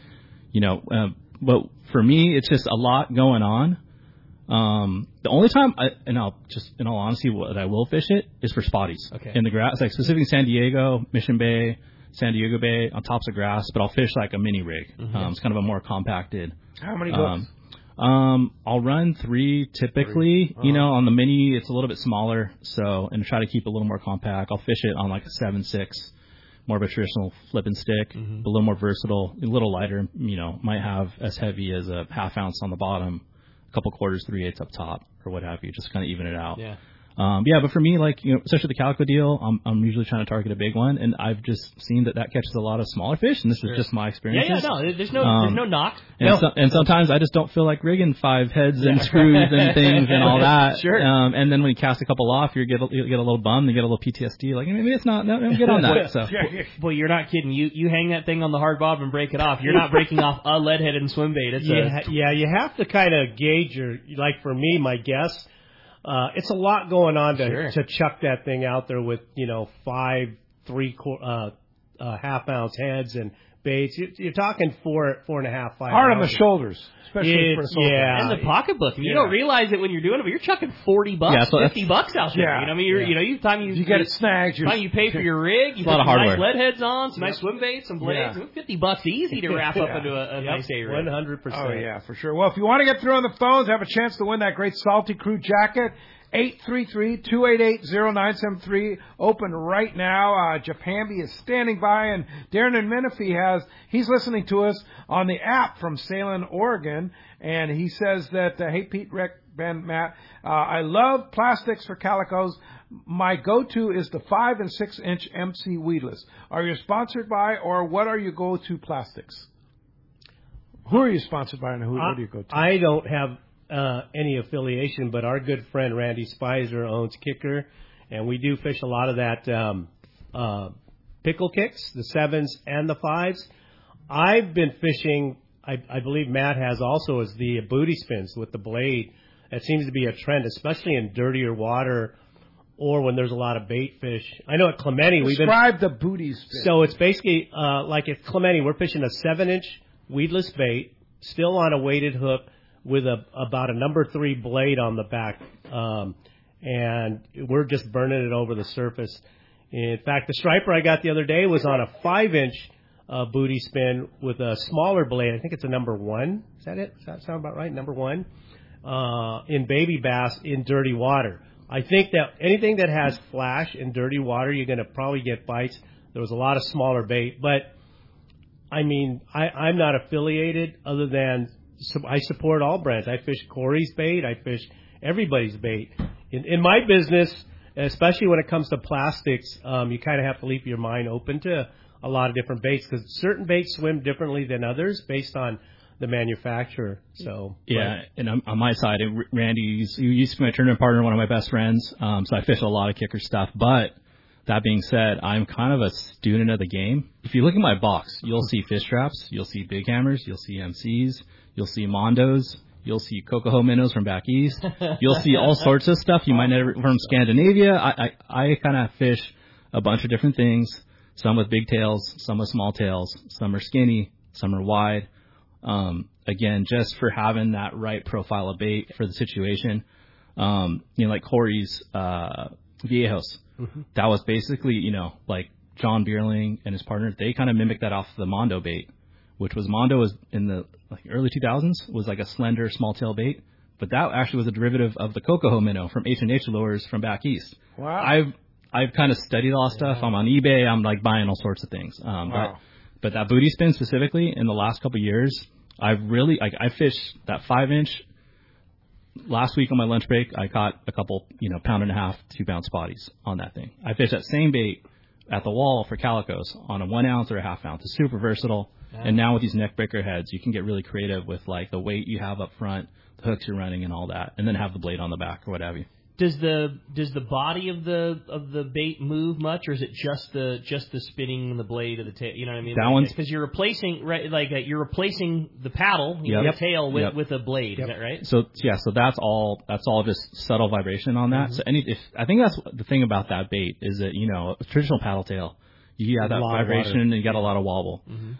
But for me, it's just a lot going on. The only time, in all honesty, what I will fish it is for spotties. Okay. In the grass, like specifically San Diego, Mission Bay, San Diego Bay, on tops of grass, but I'll fish like a mini rig. It's kind of a more compacted. How many books? I'll run 3 typically. On the mini, it's a little bit smaller, and try to keep it a little more compact. I'll fish it on like a 7.6, more of a traditional flip and stick, a little more versatile, a little lighter. Might have as heavy as a half ounce on the bottom, a couple quarters, 3/8 up top, or what have you, just kind of even it out. Yeah. But for me, like, especially the calico deal, I'm usually trying to target a big one, and I've just seen that catches a lot of smaller fish, and this is just my experience. There's no knock. And sometimes I just don't feel like rigging 5 heads and screws and things and all that. Sure. And then when you cast a couple off, you get a little bummed, you get a little PTSD, like, maybe it's not, no, get on that. So. Well, you're not kidding. You hang that thing on the hard bob and break it off. You're not breaking off a lead-headed swim bait. You have to kind of gauge like for me, my guess, it's a lot going on to chuck that thing out there with 5 3/4 half ounce heads and baits. You're talking 4.5, 5. Hard on the shoulders, especially for a soldier. And the pocketbook. You don't realize it when you're doing it, but you're chucking $40, $50 out there. Yeah. I mean, you get it snagged. You pay for your rig. You put some nice lead heads on, some nice swim baits, some blades. $50 easy to wrap up into a nice A-rig. 100%. Oh yeah, for sure. Well, if you want to get through on the phones, have a chance to win that great Salty Crew jacket. 833-288-0973. Open right now. Japambi is standing by, and Darren and Menifee he's listening to us on the app from Salem, Oregon, and he says that, hey, Pete, Rick, Ben, Matt, I love plastics for calicos. My go-to is the 5 and 6-inch MC weedless. Are you sponsored by, or what are your go-to plastics? Who are you sponsored by, and what do you go to? I don't have any affiliation, but our good friend Randy Spicer owns Kicker, and we do fish a lot of that pickle kicks, the 7s and the 5s. I've been fishing, I believe Matt has also, is the booty spins with the blade. That seems to be a trend, especially in dirtier water or when there's a lot of bait fish. I know at Clemente Describe the booty spin. So it's basically like at Clemente, we're fishing a 7-inch weedless bait, still on a weighted hook, with about a number 3 blade on the back, and we're just burning it over the surface. In fact, the striper I got the other day was on a 5-inch booty spin with a smaller blade. I think it's a number 1. Is that it? Does that sound about right? Number 1 in baby bass in dirty water. I think that anything that has flash in dirty water, you're going to probably get bites. There was a lot of smaller bait, but I mean, I'm not affiliated other than I support all brands. I fish Corey's bait. I fish everybody's bait. In my business, especially when it comes to plastics, you kind of have to leave your mind open to a lot of different baits because certain baits swim differently than others based on the manufacturer. So yeah, and on my side, Randy, you used to be my tournament partner, one of my best friends. So I fish a lot of kicker stuff. But that being said, I'm kind of a student of the game. If you look at my box, you'll see fish traps, you'll see big hammers, you'll see MCs, you'll see Mondos, you'll see Cocoa minnows from back east. You'll see all sorts of stuff you might never from Scandinavia. I kind of fish a bunch of different things. Some with big tails, some with small tails. Some are skinny, some are wide. Again, just for having that right profile of bait for the situation. Like Corey's Viejos. Mm-hmm. That was basically, like John Bierling and his partner, they kind of mimicked that off the Mondo bait, which was Mondo was in the early 2000s, was like a slender small tail bait. But that actually was a derivative of the Cocoa minnow from H&H lures from back east. Wow. I've kind of studied all that stuff. I'm on eBay. I'm like buying all sorts of things. Wow. But that booty spin specifically in the last couple of years, I've really, I fished that 5-inch. Last week on my lunch break, I caught a couple, 1.5 pound, 2 pound spotties on that thing. I fished that same bait at the wall for calicos on a 1 ounce or a half ounce. It's super versatile. Yeah. And now with these neck breaker heads, you can get really creative with like the weight you have up front, the hooks you're running and all that, and then have the blade on the back or what have you. Does the body of the bait move much, or is it just the spinning the blade of the tail? You know what I mean? That one's because you're replacing you're replacing the paddle, the tail with a blade. Yep. Is that right? So that's all just subtle vibration on that. Mm-hmm. So I think that's the thing about that bait is that a traditional paddle tail, you have that vibration and you got a lot of wobble. Mm-hmm.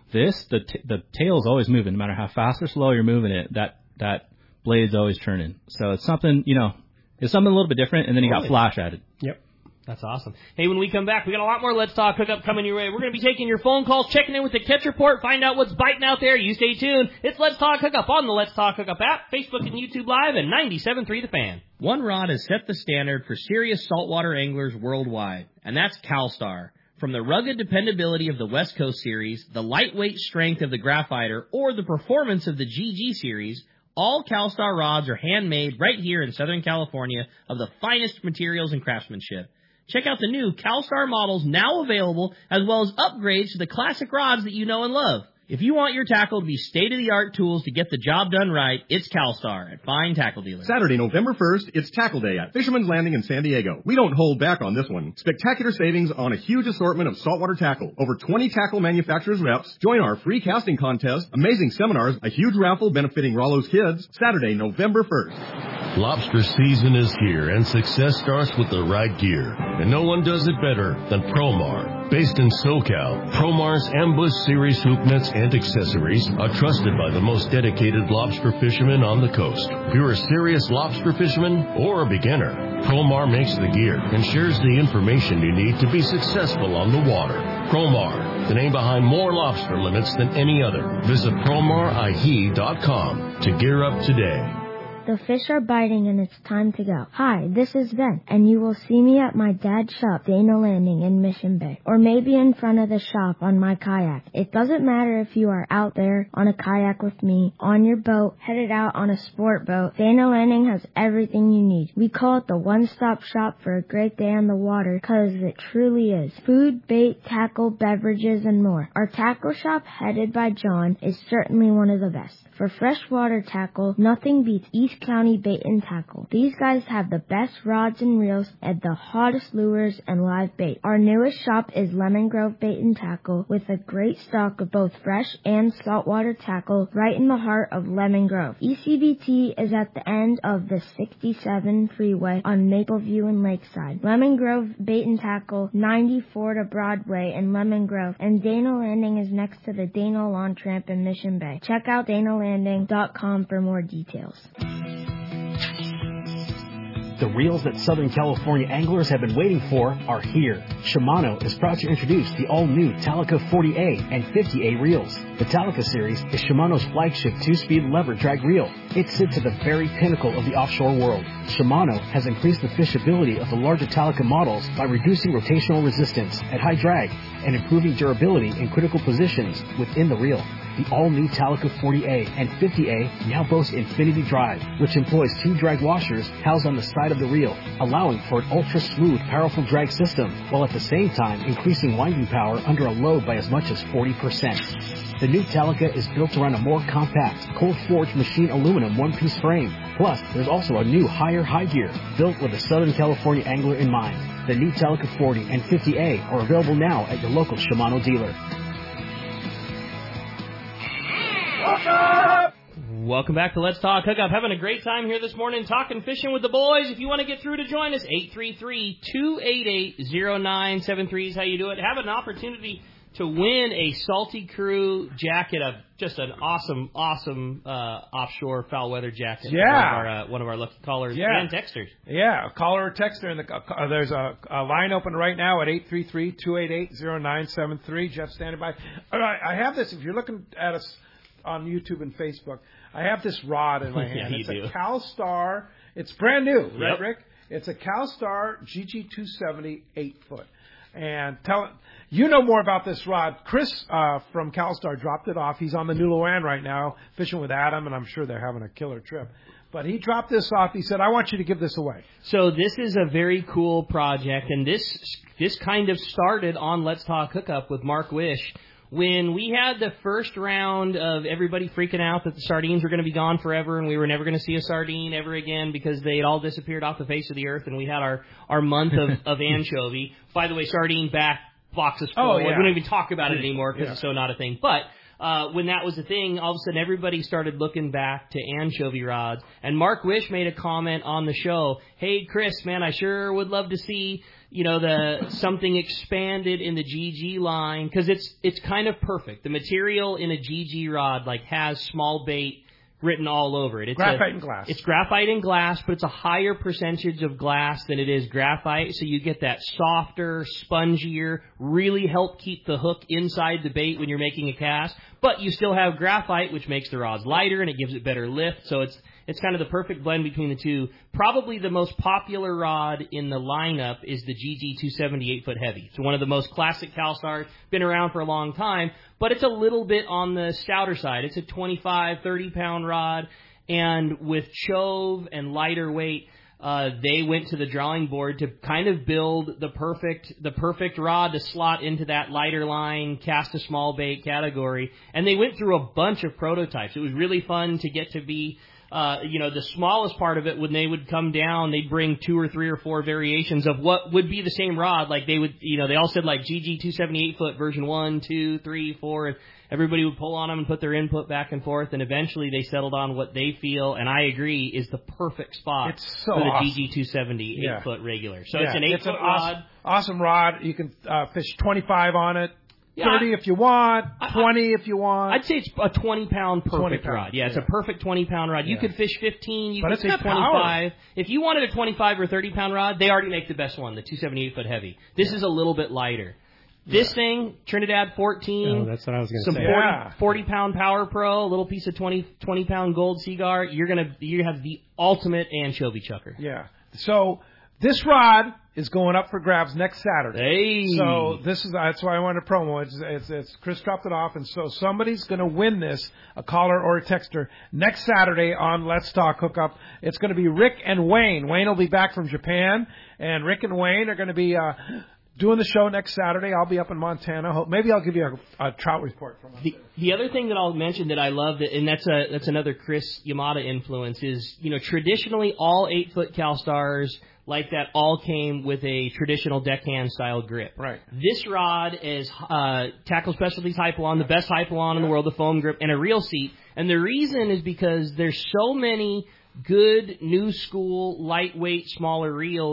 The tail is always moving, no matter how fast or slow you're moving it. That blade's always turning. So it's something It's something a little bit different, and then you got flash added. Yep. That's awesome. Hey, when we come back, we got a lot more Let's Talk Hookup coming your way. We're going to be taking your phone calls, checking in with the catch report, find out what's biting out there. You stay tuned. It's Let's Talk Hookup on the Let's Talk Hookup app, Facebook and YouTube Live, and 97.3 The Fan. One rod has set the standard for serious saltwater anglers worldwide, and that's CalStar. From the rugged dependability of the West Coast Series, the lightweight strength of the Graphiter, or the performance of the GG Series, all CalStar rods are handmade right here in Southern California of the finest materials and craftsmanship. Check out the new CalStar models now available, as well as upgrades to the classic rods that you know and love. If you want your tackle to be state-of-the-art tools to get the job done right, it's CalStar at Fine Tackle Dealers. Saturday, November 1st, it's Tackle Day at Fisherman's Landing in San Diego. We don't hold back on this one. Spectacular savings on a huge assortment of saltwater tackle. Over 20 tackle manufacturers' reps. Join our free casting contest, amazing seminars, a huge raffle benefiting Rollo's kids. Saturday, November 1st. Lobster season is here, and success starts with the right gear. And no one does it better than Promar. Based in SoCal, Promar's Ambush Series hoop nets and accessories are trusted by the most dedicated lobster fishermen on the coast. If you're a serious lobster fisherman or a beginner, Promar makes the gear and shares the information you need to be successful on the water. Promar, the name behind more lobster limits than any other. Visit PromarIE.com to gear up today. The fish are biting and it's time to go. Hi, this is Ben, and you will see me at my dad's shop, Dana Landing in Mission Bay, or maybe in front of the shop on my kayak. It doesn't matter if you are out there on a kayak with me, on your boat, headed out on a sport boat. Dana Landing has everything you need. We call it the one-stop shop for a great day on the water, because it truly is. Food, bait, tackle, beverages, and more. Our tackle shop, headed by John, is certainly one of the best. For freshwater tackle, nothing beats East County Bait and Tackle. These guys have the best rods and reels and the hottest lures and live bait. Our newest shop is Lemon Grove Bait and Tackle, with a great stock of both fresh and saltwater tackle right in the heart of Lemon Grove. ECBT is at the end of the 67 freeway on Mapleview and Lakeside. Lemon Grove Bait and Tackle, 94 to Broadway in Lemon Grove, and Dana Landing is next to the Dana Lawn Tramp in Mission Bay. Check out DanaLanding.com for more details. The reels that Southern California anglers have been waiting for are here. Shimano is proud to introduce the all-new Talica 40A and 50A reels. The Talica series is Shimano's flagship 2-speed lever drag reel. It sits at the very pinnacle of the offshore world. Shimano has increased the fishability of the larger Talica models by reducing rotational resistance at high drag and improving durability in critical positions within the reel. The all-new Talica 40A and 50A now boast Infinity Drive, which employs 2 drag washers housed on the side of the reel, allowing for an ultra-smooth, powerful drag system, while at the same time increasing winding power under a load by as much as 40%. The new Talica is built around a more compact, cold-forged machine aluminum one-piece frame. Plus, there's also a new higher high gear built with a Southern California angler in mind. The new Talica 40 and 50A are available now at your local Shimano dealer. Welcome back to Let's Talk Hookup. Having a great time here this morning talking fishing with the boys. If you want to get through to join us, 833-288-0973 is how you do it. Have an opportunity to win a Salty Crew jacket, just an awesome offshore foul weather jacket. Yeah. One of our lucky callers and texters. Yeah, a caller or texter. And there's a line open right now at 833-288-0973. Jeff standing by. I have this, if you're looking at us on YouTube and Facebook, I have this rod in my hand. It's a CalStar. It's brand new, right, Rick? It's a CalStar GG270 8-foot. And you know more about this rod. Chris from CalStar dropped it off. He's on the New Luan right now fishing with Adam, and I'm sure they're having a killer trip. But he dropped this off. He said, I want you to give this away. So this is a very cool project, and this kind of started on Let's Talk Hookup with Mark Wish. When we had the first round of everybody freaking out that the sardines were going to be gone forever and we were never going to see a sardine ever again because they had all disappeared off the face of the earth, and we had our month of anchovy. By the way, sardine back boxes full. We don't even talk about it anymore because it's so not a thing. But when that was a thing, all of a sudden everybody started looking back to anchovy rods. And Mark Wish made a comment on the show, hey, Chris, man, I sure would love to see something expanded in the GG line, because it's kind of perfect. The material in a GG rod has small bait written all over it. It's graphite and glass. It's graphite and glass, but it's a higher percentage of glass than it is graphite, so you get that softer, spongier, really help keep the hook inside the bait when you're making a cast. But you still have graphite, which makes the rods lighter and it gives it better lift. So it's kind of the perfect blend between the two. Probably the most popular rod in the lineup is the GG270 8-foot heavy. It's one of the most classic CalStars, been around for a long time, but it's a little bit on the stouter side. It's a 25, 30-pound rod, and with chove and lighter weight, they went to the drawing board to kind of build the perfect rod to slot into that lighter line, cast a small bait category, and they went through a bunch of prototypes. It was really fun to get to be the smallest part of it. When they would come down, they'd bring 2 or 3 or 4 variations of what would be the same rod. Like they would, they all said GG 278 foot version 1, 2, 3, 4. And everybody would pull on them and put their input back and forth. And eventually they settled on what they feel, and I agree, is the perfect spot for the GG 270 8-foot regular. So it's an 8-foot rod. Awesome rod. You can fish 25 on it. 30 if you want, 20 if you want. I'd say it's a 20-pound perfect rod. Yeah, it's a perfect 20-pound rod. You could fish 15, you could fish 25. Power. If you wanted a 25 or 30-pound rod, they already make the best one, the 278-foot heavy. This is a little bit lighter. This thing, Trinidad 14. That's what I was going to say. Some 40-pound Power Pro, a little piece of 20-pound Gold Seaguar. You have the ultimate anchovy chucker. Yeah. So this rod is going up for grabs next Saturday. Hey. So that's why I wanted to promo. It's Chris dropped it off, and so somebody's going to win this, a caller or a texter, next Saturday on Let's Talk Hookup. It's going to be Rick and Wayne. Wayne will be back from Japan, and Rick and Wayne are going to be doing the show next Saturday. I'll be up in Montana. Maybe I'll give you a trout report from the other thing that I'll mention that I love, and that's another Chris Yamada influence, is traditionally all 8-foot CalStars like that all came with a traditional deckhand style grip. Right. This rod is Tackle Specialties Hypalon, the best Hypalon in the world, the foam grip, and a reel seat. And the reason is because there's so many good new school lightweight smaller reels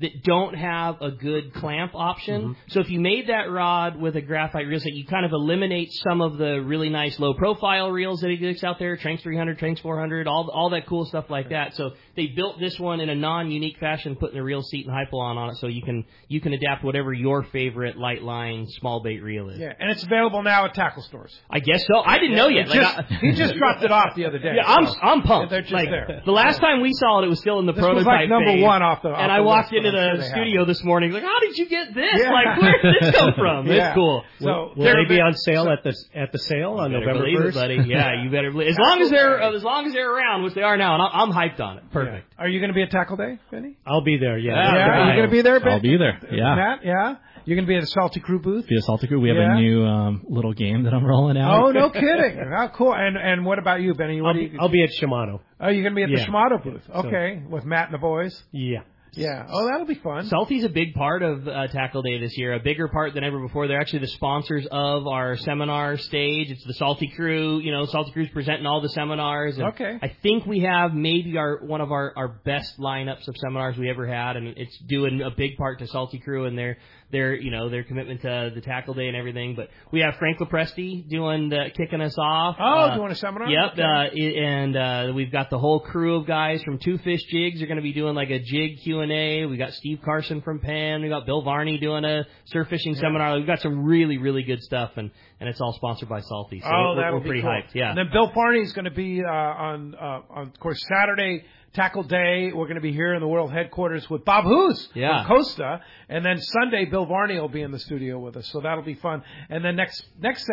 that don't have a good clamp option. Mm-hmm. So if you made that rod with a graphite reel set, you kind of eliminate some of the really nice low profile reels that exist out there, Tranx 300, Tranx 400, all that cool stuff like that. So they built this one in a non-unique fashion, putting a reel seat and hypalon on it, so you can adapt whatever your favorite light line small bait reel is. Yeah, and it's available now at tackle stores. I guess so. I didn't know yet. He just dropped it off the other day. Yeah, I'm pumped. They're just there. The last time we saw it was still in the prototype was like number phase, one off the. And I walked into the studio this morning, like, how did you get this? Yeah. Like, where did this come from? Yeah. It's cool. So will they be on sale at the sale on November 1st? Buddy. Yeah, you better believe. As long as they're around, which they are now, and I'm hyped on it. Perfect. Yeah. Are you going to be at Tackle Day, Benny? I'll be there. Yeah. Are you going to be there, Ben? I'll be there. Yeah. Matt, yeah. You're going to be at a Salty Crew booth? Be a Salty Crew. We have a new little game that I'm rolling out. Oh, no kidding. How cool. And what about you, Benny? I'll be at Shimano. Oh, you're going to be at the Shimano booth. Okay. With Matt and the boys? Yeah. Yeah. Oh, that'll be fun. Salty's a big part of Tackle Day this year, a bigger part than ever before. They're actually the sponsors of our seminar stage. It's the Salty Crew. You know, Salty Crew's presenting all the seminars. And okay. I think we have maybe one of our best lineups of seminars we ever had, and it's doing a big part to Salty Crew and their commitment to the Tackle Day and everything. But we have Frank Lopresti kicking us off. Doing a seminar? Yep. Okay. And we've got the whole crew of guys from Two Fish Jigs. They're going to be doing like a jig Q&A. We got Steve Carson from Penn. We got Bill Varney doing a surf fishing seminar. We've got some really, really good stuff, and it's all sponsored by Salty. So we're pretty hyped. Yeah. And then Bill Varney's going to be on, of course, Saturday. Tackle Day, we're going to be here in the world headquarters with Bob Hoos from Costa, and then Sunday Bill Varney will be in the studio with us, so that'll be fun. And then next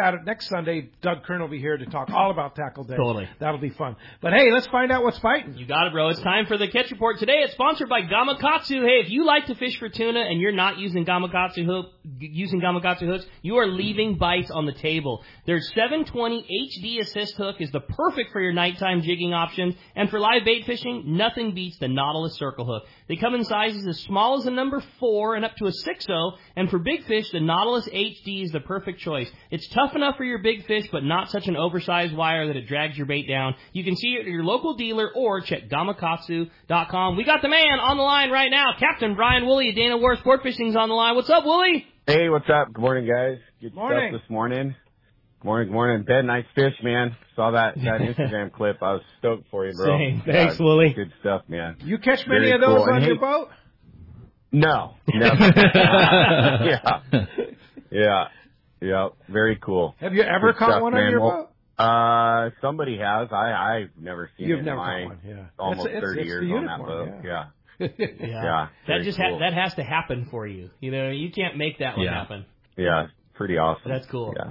Sunday, Doug Kern will be here to talk all about Tackle Day. Totally, that'll be fun. But hey, let's find out what's biting. You got it, bro. It's time for the Catch Report. Today it's sponsored by Gamakatsu. Hey, if you like to fish for tuna and you're not using Gamakatsu hooks, you are leaving bites on the table. Their 720 HD assist hook is the perfect for your nighttime jigging options, and for live bait fishing, nothing beats the Nautilus Circle Hook. They come in sizes as small as a number 4 and up to a 6.0, and for big fish, the Nautilus HD is the perfect choice. It's tough enough for your big fish, but not such an oversized wire that it drags your bait down. You can see it at your local dealer or check gamakatsu.com. We got the man on the line right now. Captain Brian Woolley of Dana War Sport Fishing's on the line. What's up, Woolley? Hey, what's up? Good morning, guys. Good morning. Stuff this morning. Morning. Ben, nice fish, man. Saw that Instagram clip. I was stoked for you, bro. Same. Thanks, Woolley. Good stuff, man. You catch many of those on your boat? No. Yeah. Very cool. Have you ever caught one on your boat? Somebody has. I've never seen it. You've never caught one, yeah. Almost 30 years on that boat. Yeah. That has to happen for you. You know, you can't make that one happen. Yeah, pretty awesome. That's cool. Yeah.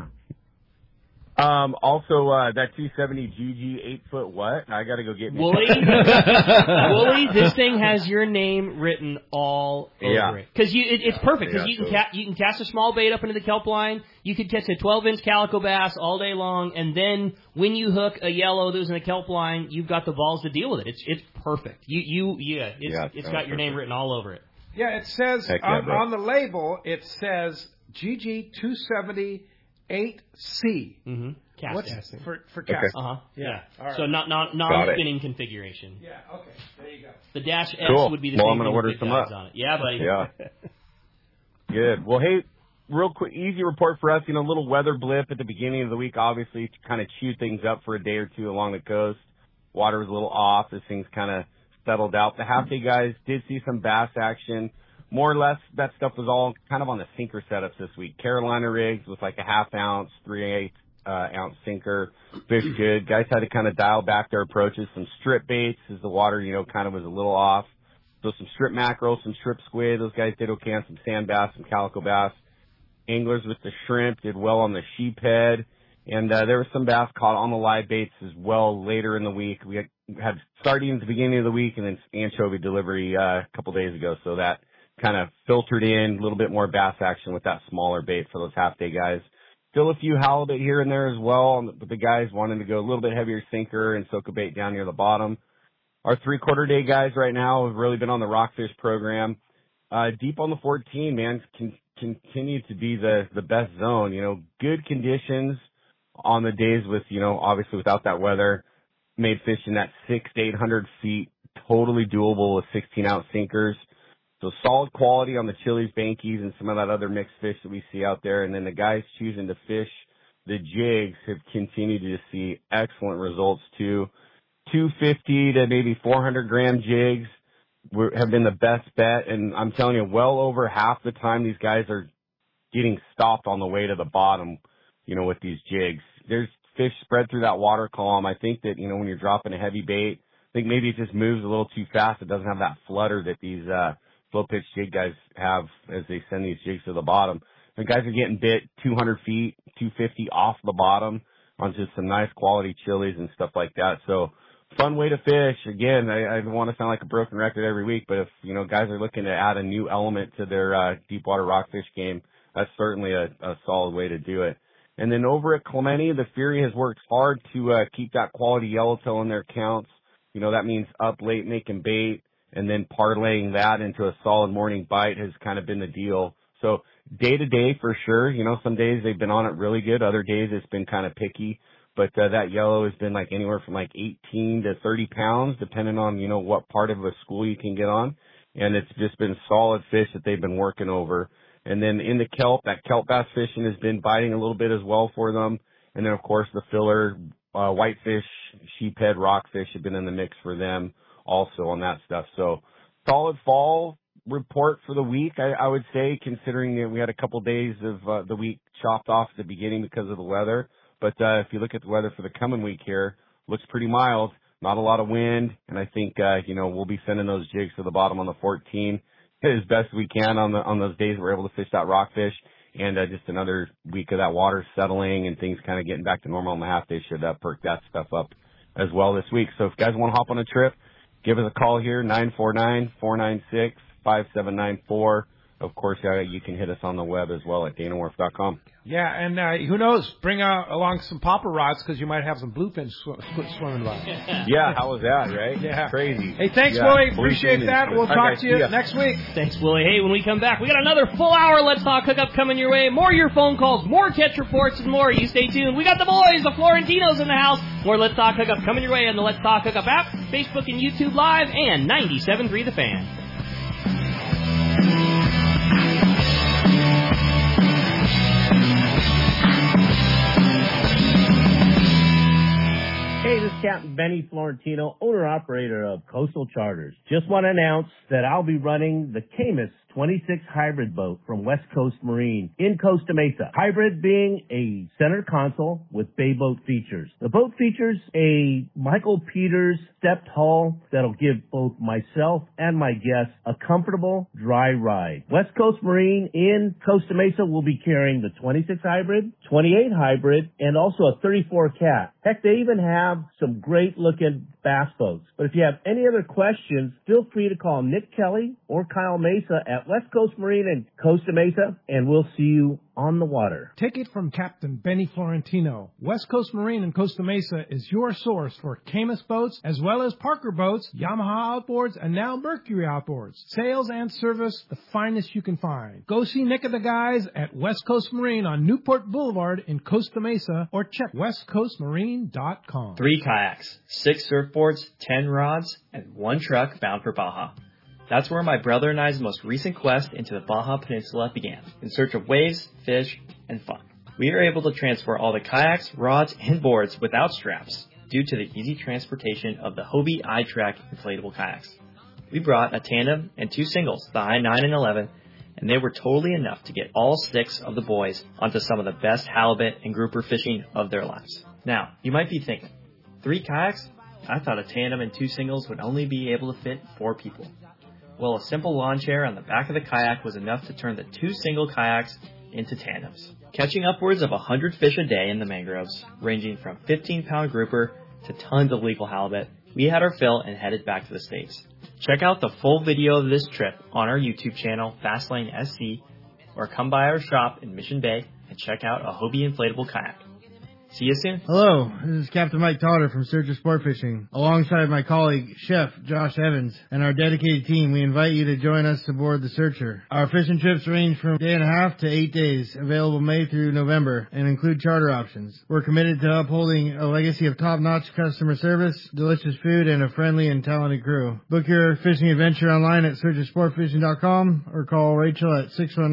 Also, that 270 GG 8-foot what? I got to go get me. Woolley, this thing has your name written all over it. Because it's perfect. Because you can cast a small bait up into the kelp line. You could catch a 12-inch calico bass all day long, and then when you hook a yellow that was in the kelp line, you've got the balls to deal with it. It's perfect. It's got your name written all over it. Yeah, it says on the label. It says GG 270. 8C. Mm-hmm. What's for casting? Okay. Uh-huh. Yeah. Right. So non-spinning configuration. Yeah. Okay. There you go. The Dash S would be the same. Well, I'm going to order some up. On it. Yeah, buddy. Yeah. Good. Well, hey, real quick, easy report for us. A little weather blip at the beginning of the week, obviously, to kind of chew things up for a day or two along the coast. Water was a little off as things kind of settled out. The half-day guys did see some bass action. More or less, that stuff was all kind of on the sinker setups this week. Carolina rigs with like a 1/2 ounce, 3/8 ounce sinker. Fish good. Guys had to kind of dial back their approaches. Some strip baits as the water, kind of was a little off. So some strip mackerel, some strip squid. Those guys did okay on some sand bass, some calico bass. Anglers with the shrimp did well on the sheephead. And there was some bass caught on the live baits as well later in the week. We had sardines at the beginning of the week and then anchovy delivery a couple days ago. So that kind of filtered in a little bit more bass action with that smaller bait for those half-day guys. Still a few halibut here and there as well, but the guys wanting to go a little bit heavier sinker and soak a bait down near the bottom. Our 3/4 day guys right now have really been on the rockfish program. Deep on the 14, man, continue to be the best zone. Good conditions on the days with, obviously without that weather, made fish in that 600 to 800 feet, totally doable with 16-ounce sinkers. So solid quality on the Chili's, Bankies, and some of that other mixed fish that we see out there. And then the guys choosing to fish the jigs have continued to see excellent results too. 250 to maybe 400 gram jigs have been the best bet. And I'm telling you, well over half the time these guys are getting stopped on the way to the bottom, with these jigs. There's fish spread through that water column. I think that, when you're dropping a heavy bait, I think maybe it just moves a little too fast. It doesn't have that flutter that these, slow pitch jig guys have as they send these jigs to the bottom. The guys are getting bit 200 feet, 250 off the bottom on just some nice quality Chili's and stuff like that. So fun way to fish. Again, I don't want to sound like a broken record every week, but if, guys are looking to add a new element to their, deep water rockfish game, that's certainly a solid way to do it. And then over at Clemente, the Fury has worked hard to, keep that quality yellowtail in their counts. That means up late making bait, and then parlaying that into a solid morning bite has kind of been the deal. So day to day for sure. Some days they've been on it really good. Other days it's been kind of picky. But that yellow has been like anywhere from like 18 to 30 pounds, depending on, what part of a school you can get on. And it's just been solid fish that they've been working over. And then in the kelp, that kelp bass fishing has been biting a little bit as well for them. And then, of course, the filler, whitefish, sheephead, rockfish have been in the mix for them also on that stuff. So solid fall report for the week, I would say, considering that we had a couple days of the week chopped off at the beginning because of the weather. But if you look at the weather for the coming week here, looks pretty mild, not a lot of wind. And I think, we'll be sending those jigs to the bottom on the 14 as best we can on those days we're able to fish that rockfish. And just another week of that water settling and things kind of getting back to normal on the half day should perk that stuff up as well this week. So if you guys want to hop on a trip, give us a call here, 949-496-5794. Of course, you can hit us on the web as well at danawharf.com. Yeah, and who knows, bring along some popper rods because you might have some bluefin swimming by. Yeah, how was that, right? Yeah. Crazy. Hey, thanks, Willie. Appreciate that. We'll talk to you next week. Thanks, Willie. Hey, when we come back, we got another full hour Let's Talk Hookup coming your way. More of your phone calls, more catch reports, and more. You stay tuned. We got the boys, the Florentinos in the house. More Let's Talk Hookup coming your way on the Let's Talk Hookup app, Facebook and YouTube Live, and 97.3 The Fan. Hey, this is Captain Benny Florentino, owner-operator of Coastal Charters. Just want to announce that I'll be running the Camus 26 hybrid boat from West Coast Marine in Costa Mesa. Hybrid being a center console with bay boat features. The boat features a Michael Peters stepped hull that'll give both myself and my guests a comfortable, dry ride. West Coast Marine in Costa Mesa will be carrying the 26 hybrid, 28 hybrid, and also a 34 cat. Heck, they even have some great-looking bass boats. But if you have any other questions, feel free to call Nick Kelly or Kyle Mesa at West Coast Marine in Costa Mesa, and we'll see you on the water. Take it from Captain Benny Florentino. West Coast Marine in Costa Mesa is your source for Camus boats, as well as Parker boats, Yamaha outboards, and now Mercury outboards. Sales and service, the finest you can find. Go see Nick and the guys at West Coast Marine on Newport Boulevard in Costa Mesa, or check westcoastmarine.com. 3 kayaks, 6 surfboards, 10 rods, and 1 truck bound for Baja. That's where my brother and I's most recent quest into the Baja Peninsula began, in search of waves, fish, and fun. We are able to transport all the kayaks, rods, and boards without straps due to the easy transportation of the Hobie iTrack inflatable kayaks. We brought a tandem and 2 singles, the I-9 and 11, and they were totally enough to get all 6 of the boys onto some of the best halibut and grouper fishing of their lives. Now, you might be thinking, 3 kayaks? I thought a tandem and 2 singles would only be able to fit 4 people. Well, a simple lawn chair on the back of the kayak was enough to turn the 2 single kayaks into tandems. Catching upwards of 100 fish a day in the mangroves, ranging from 15-pound grouper to tons of legal halibut, we had our fill and headed back to the States. Check out the full video of this trip on our YouTube channel, Fastlane SC, or come by our shop in Mission Bay and check out a Hobie inflatable kayak. See you soon. Hello, this is Captain Mike Totter from Searcher Sport Fishing. Alongside my colleague, Chef Josh Evans, and our dedicated team, we invite you to join us aboard the Searcher. Our fishing trips range from a day and a half to 8 days, available May through November, and include charter options. We're committed to upholding a legacy of top-notch customer service, delicious food, and a friendly and talented crew. Book your fishing adventure online at searchersportfishing.com or call Rachel at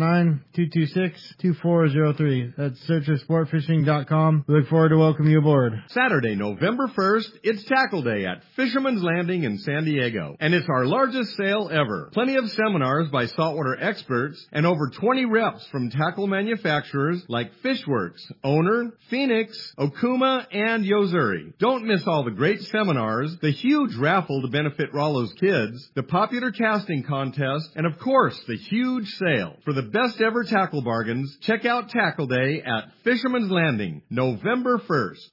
619-226-2403. That's searchersportfishing.com. We look forward to welcoming you aboard. Saturday, November 1st, it's Tackle Day at Fisherman's Landing in San Diego. And it's our largest sale ever. Plenty of seminars by saltwater experts and over 20 reps from tackle manufacturers like Fishworks, Owner, Phoenix, Okuma, and Yozuri. Don't miss all the great seminars, the huge raffle to benefit Rollo's kids, the popular casting contest, and of course, the huge sale. For the best ever tackle bargains, check out Tackle Day at Fisherman's Landing, November 1st.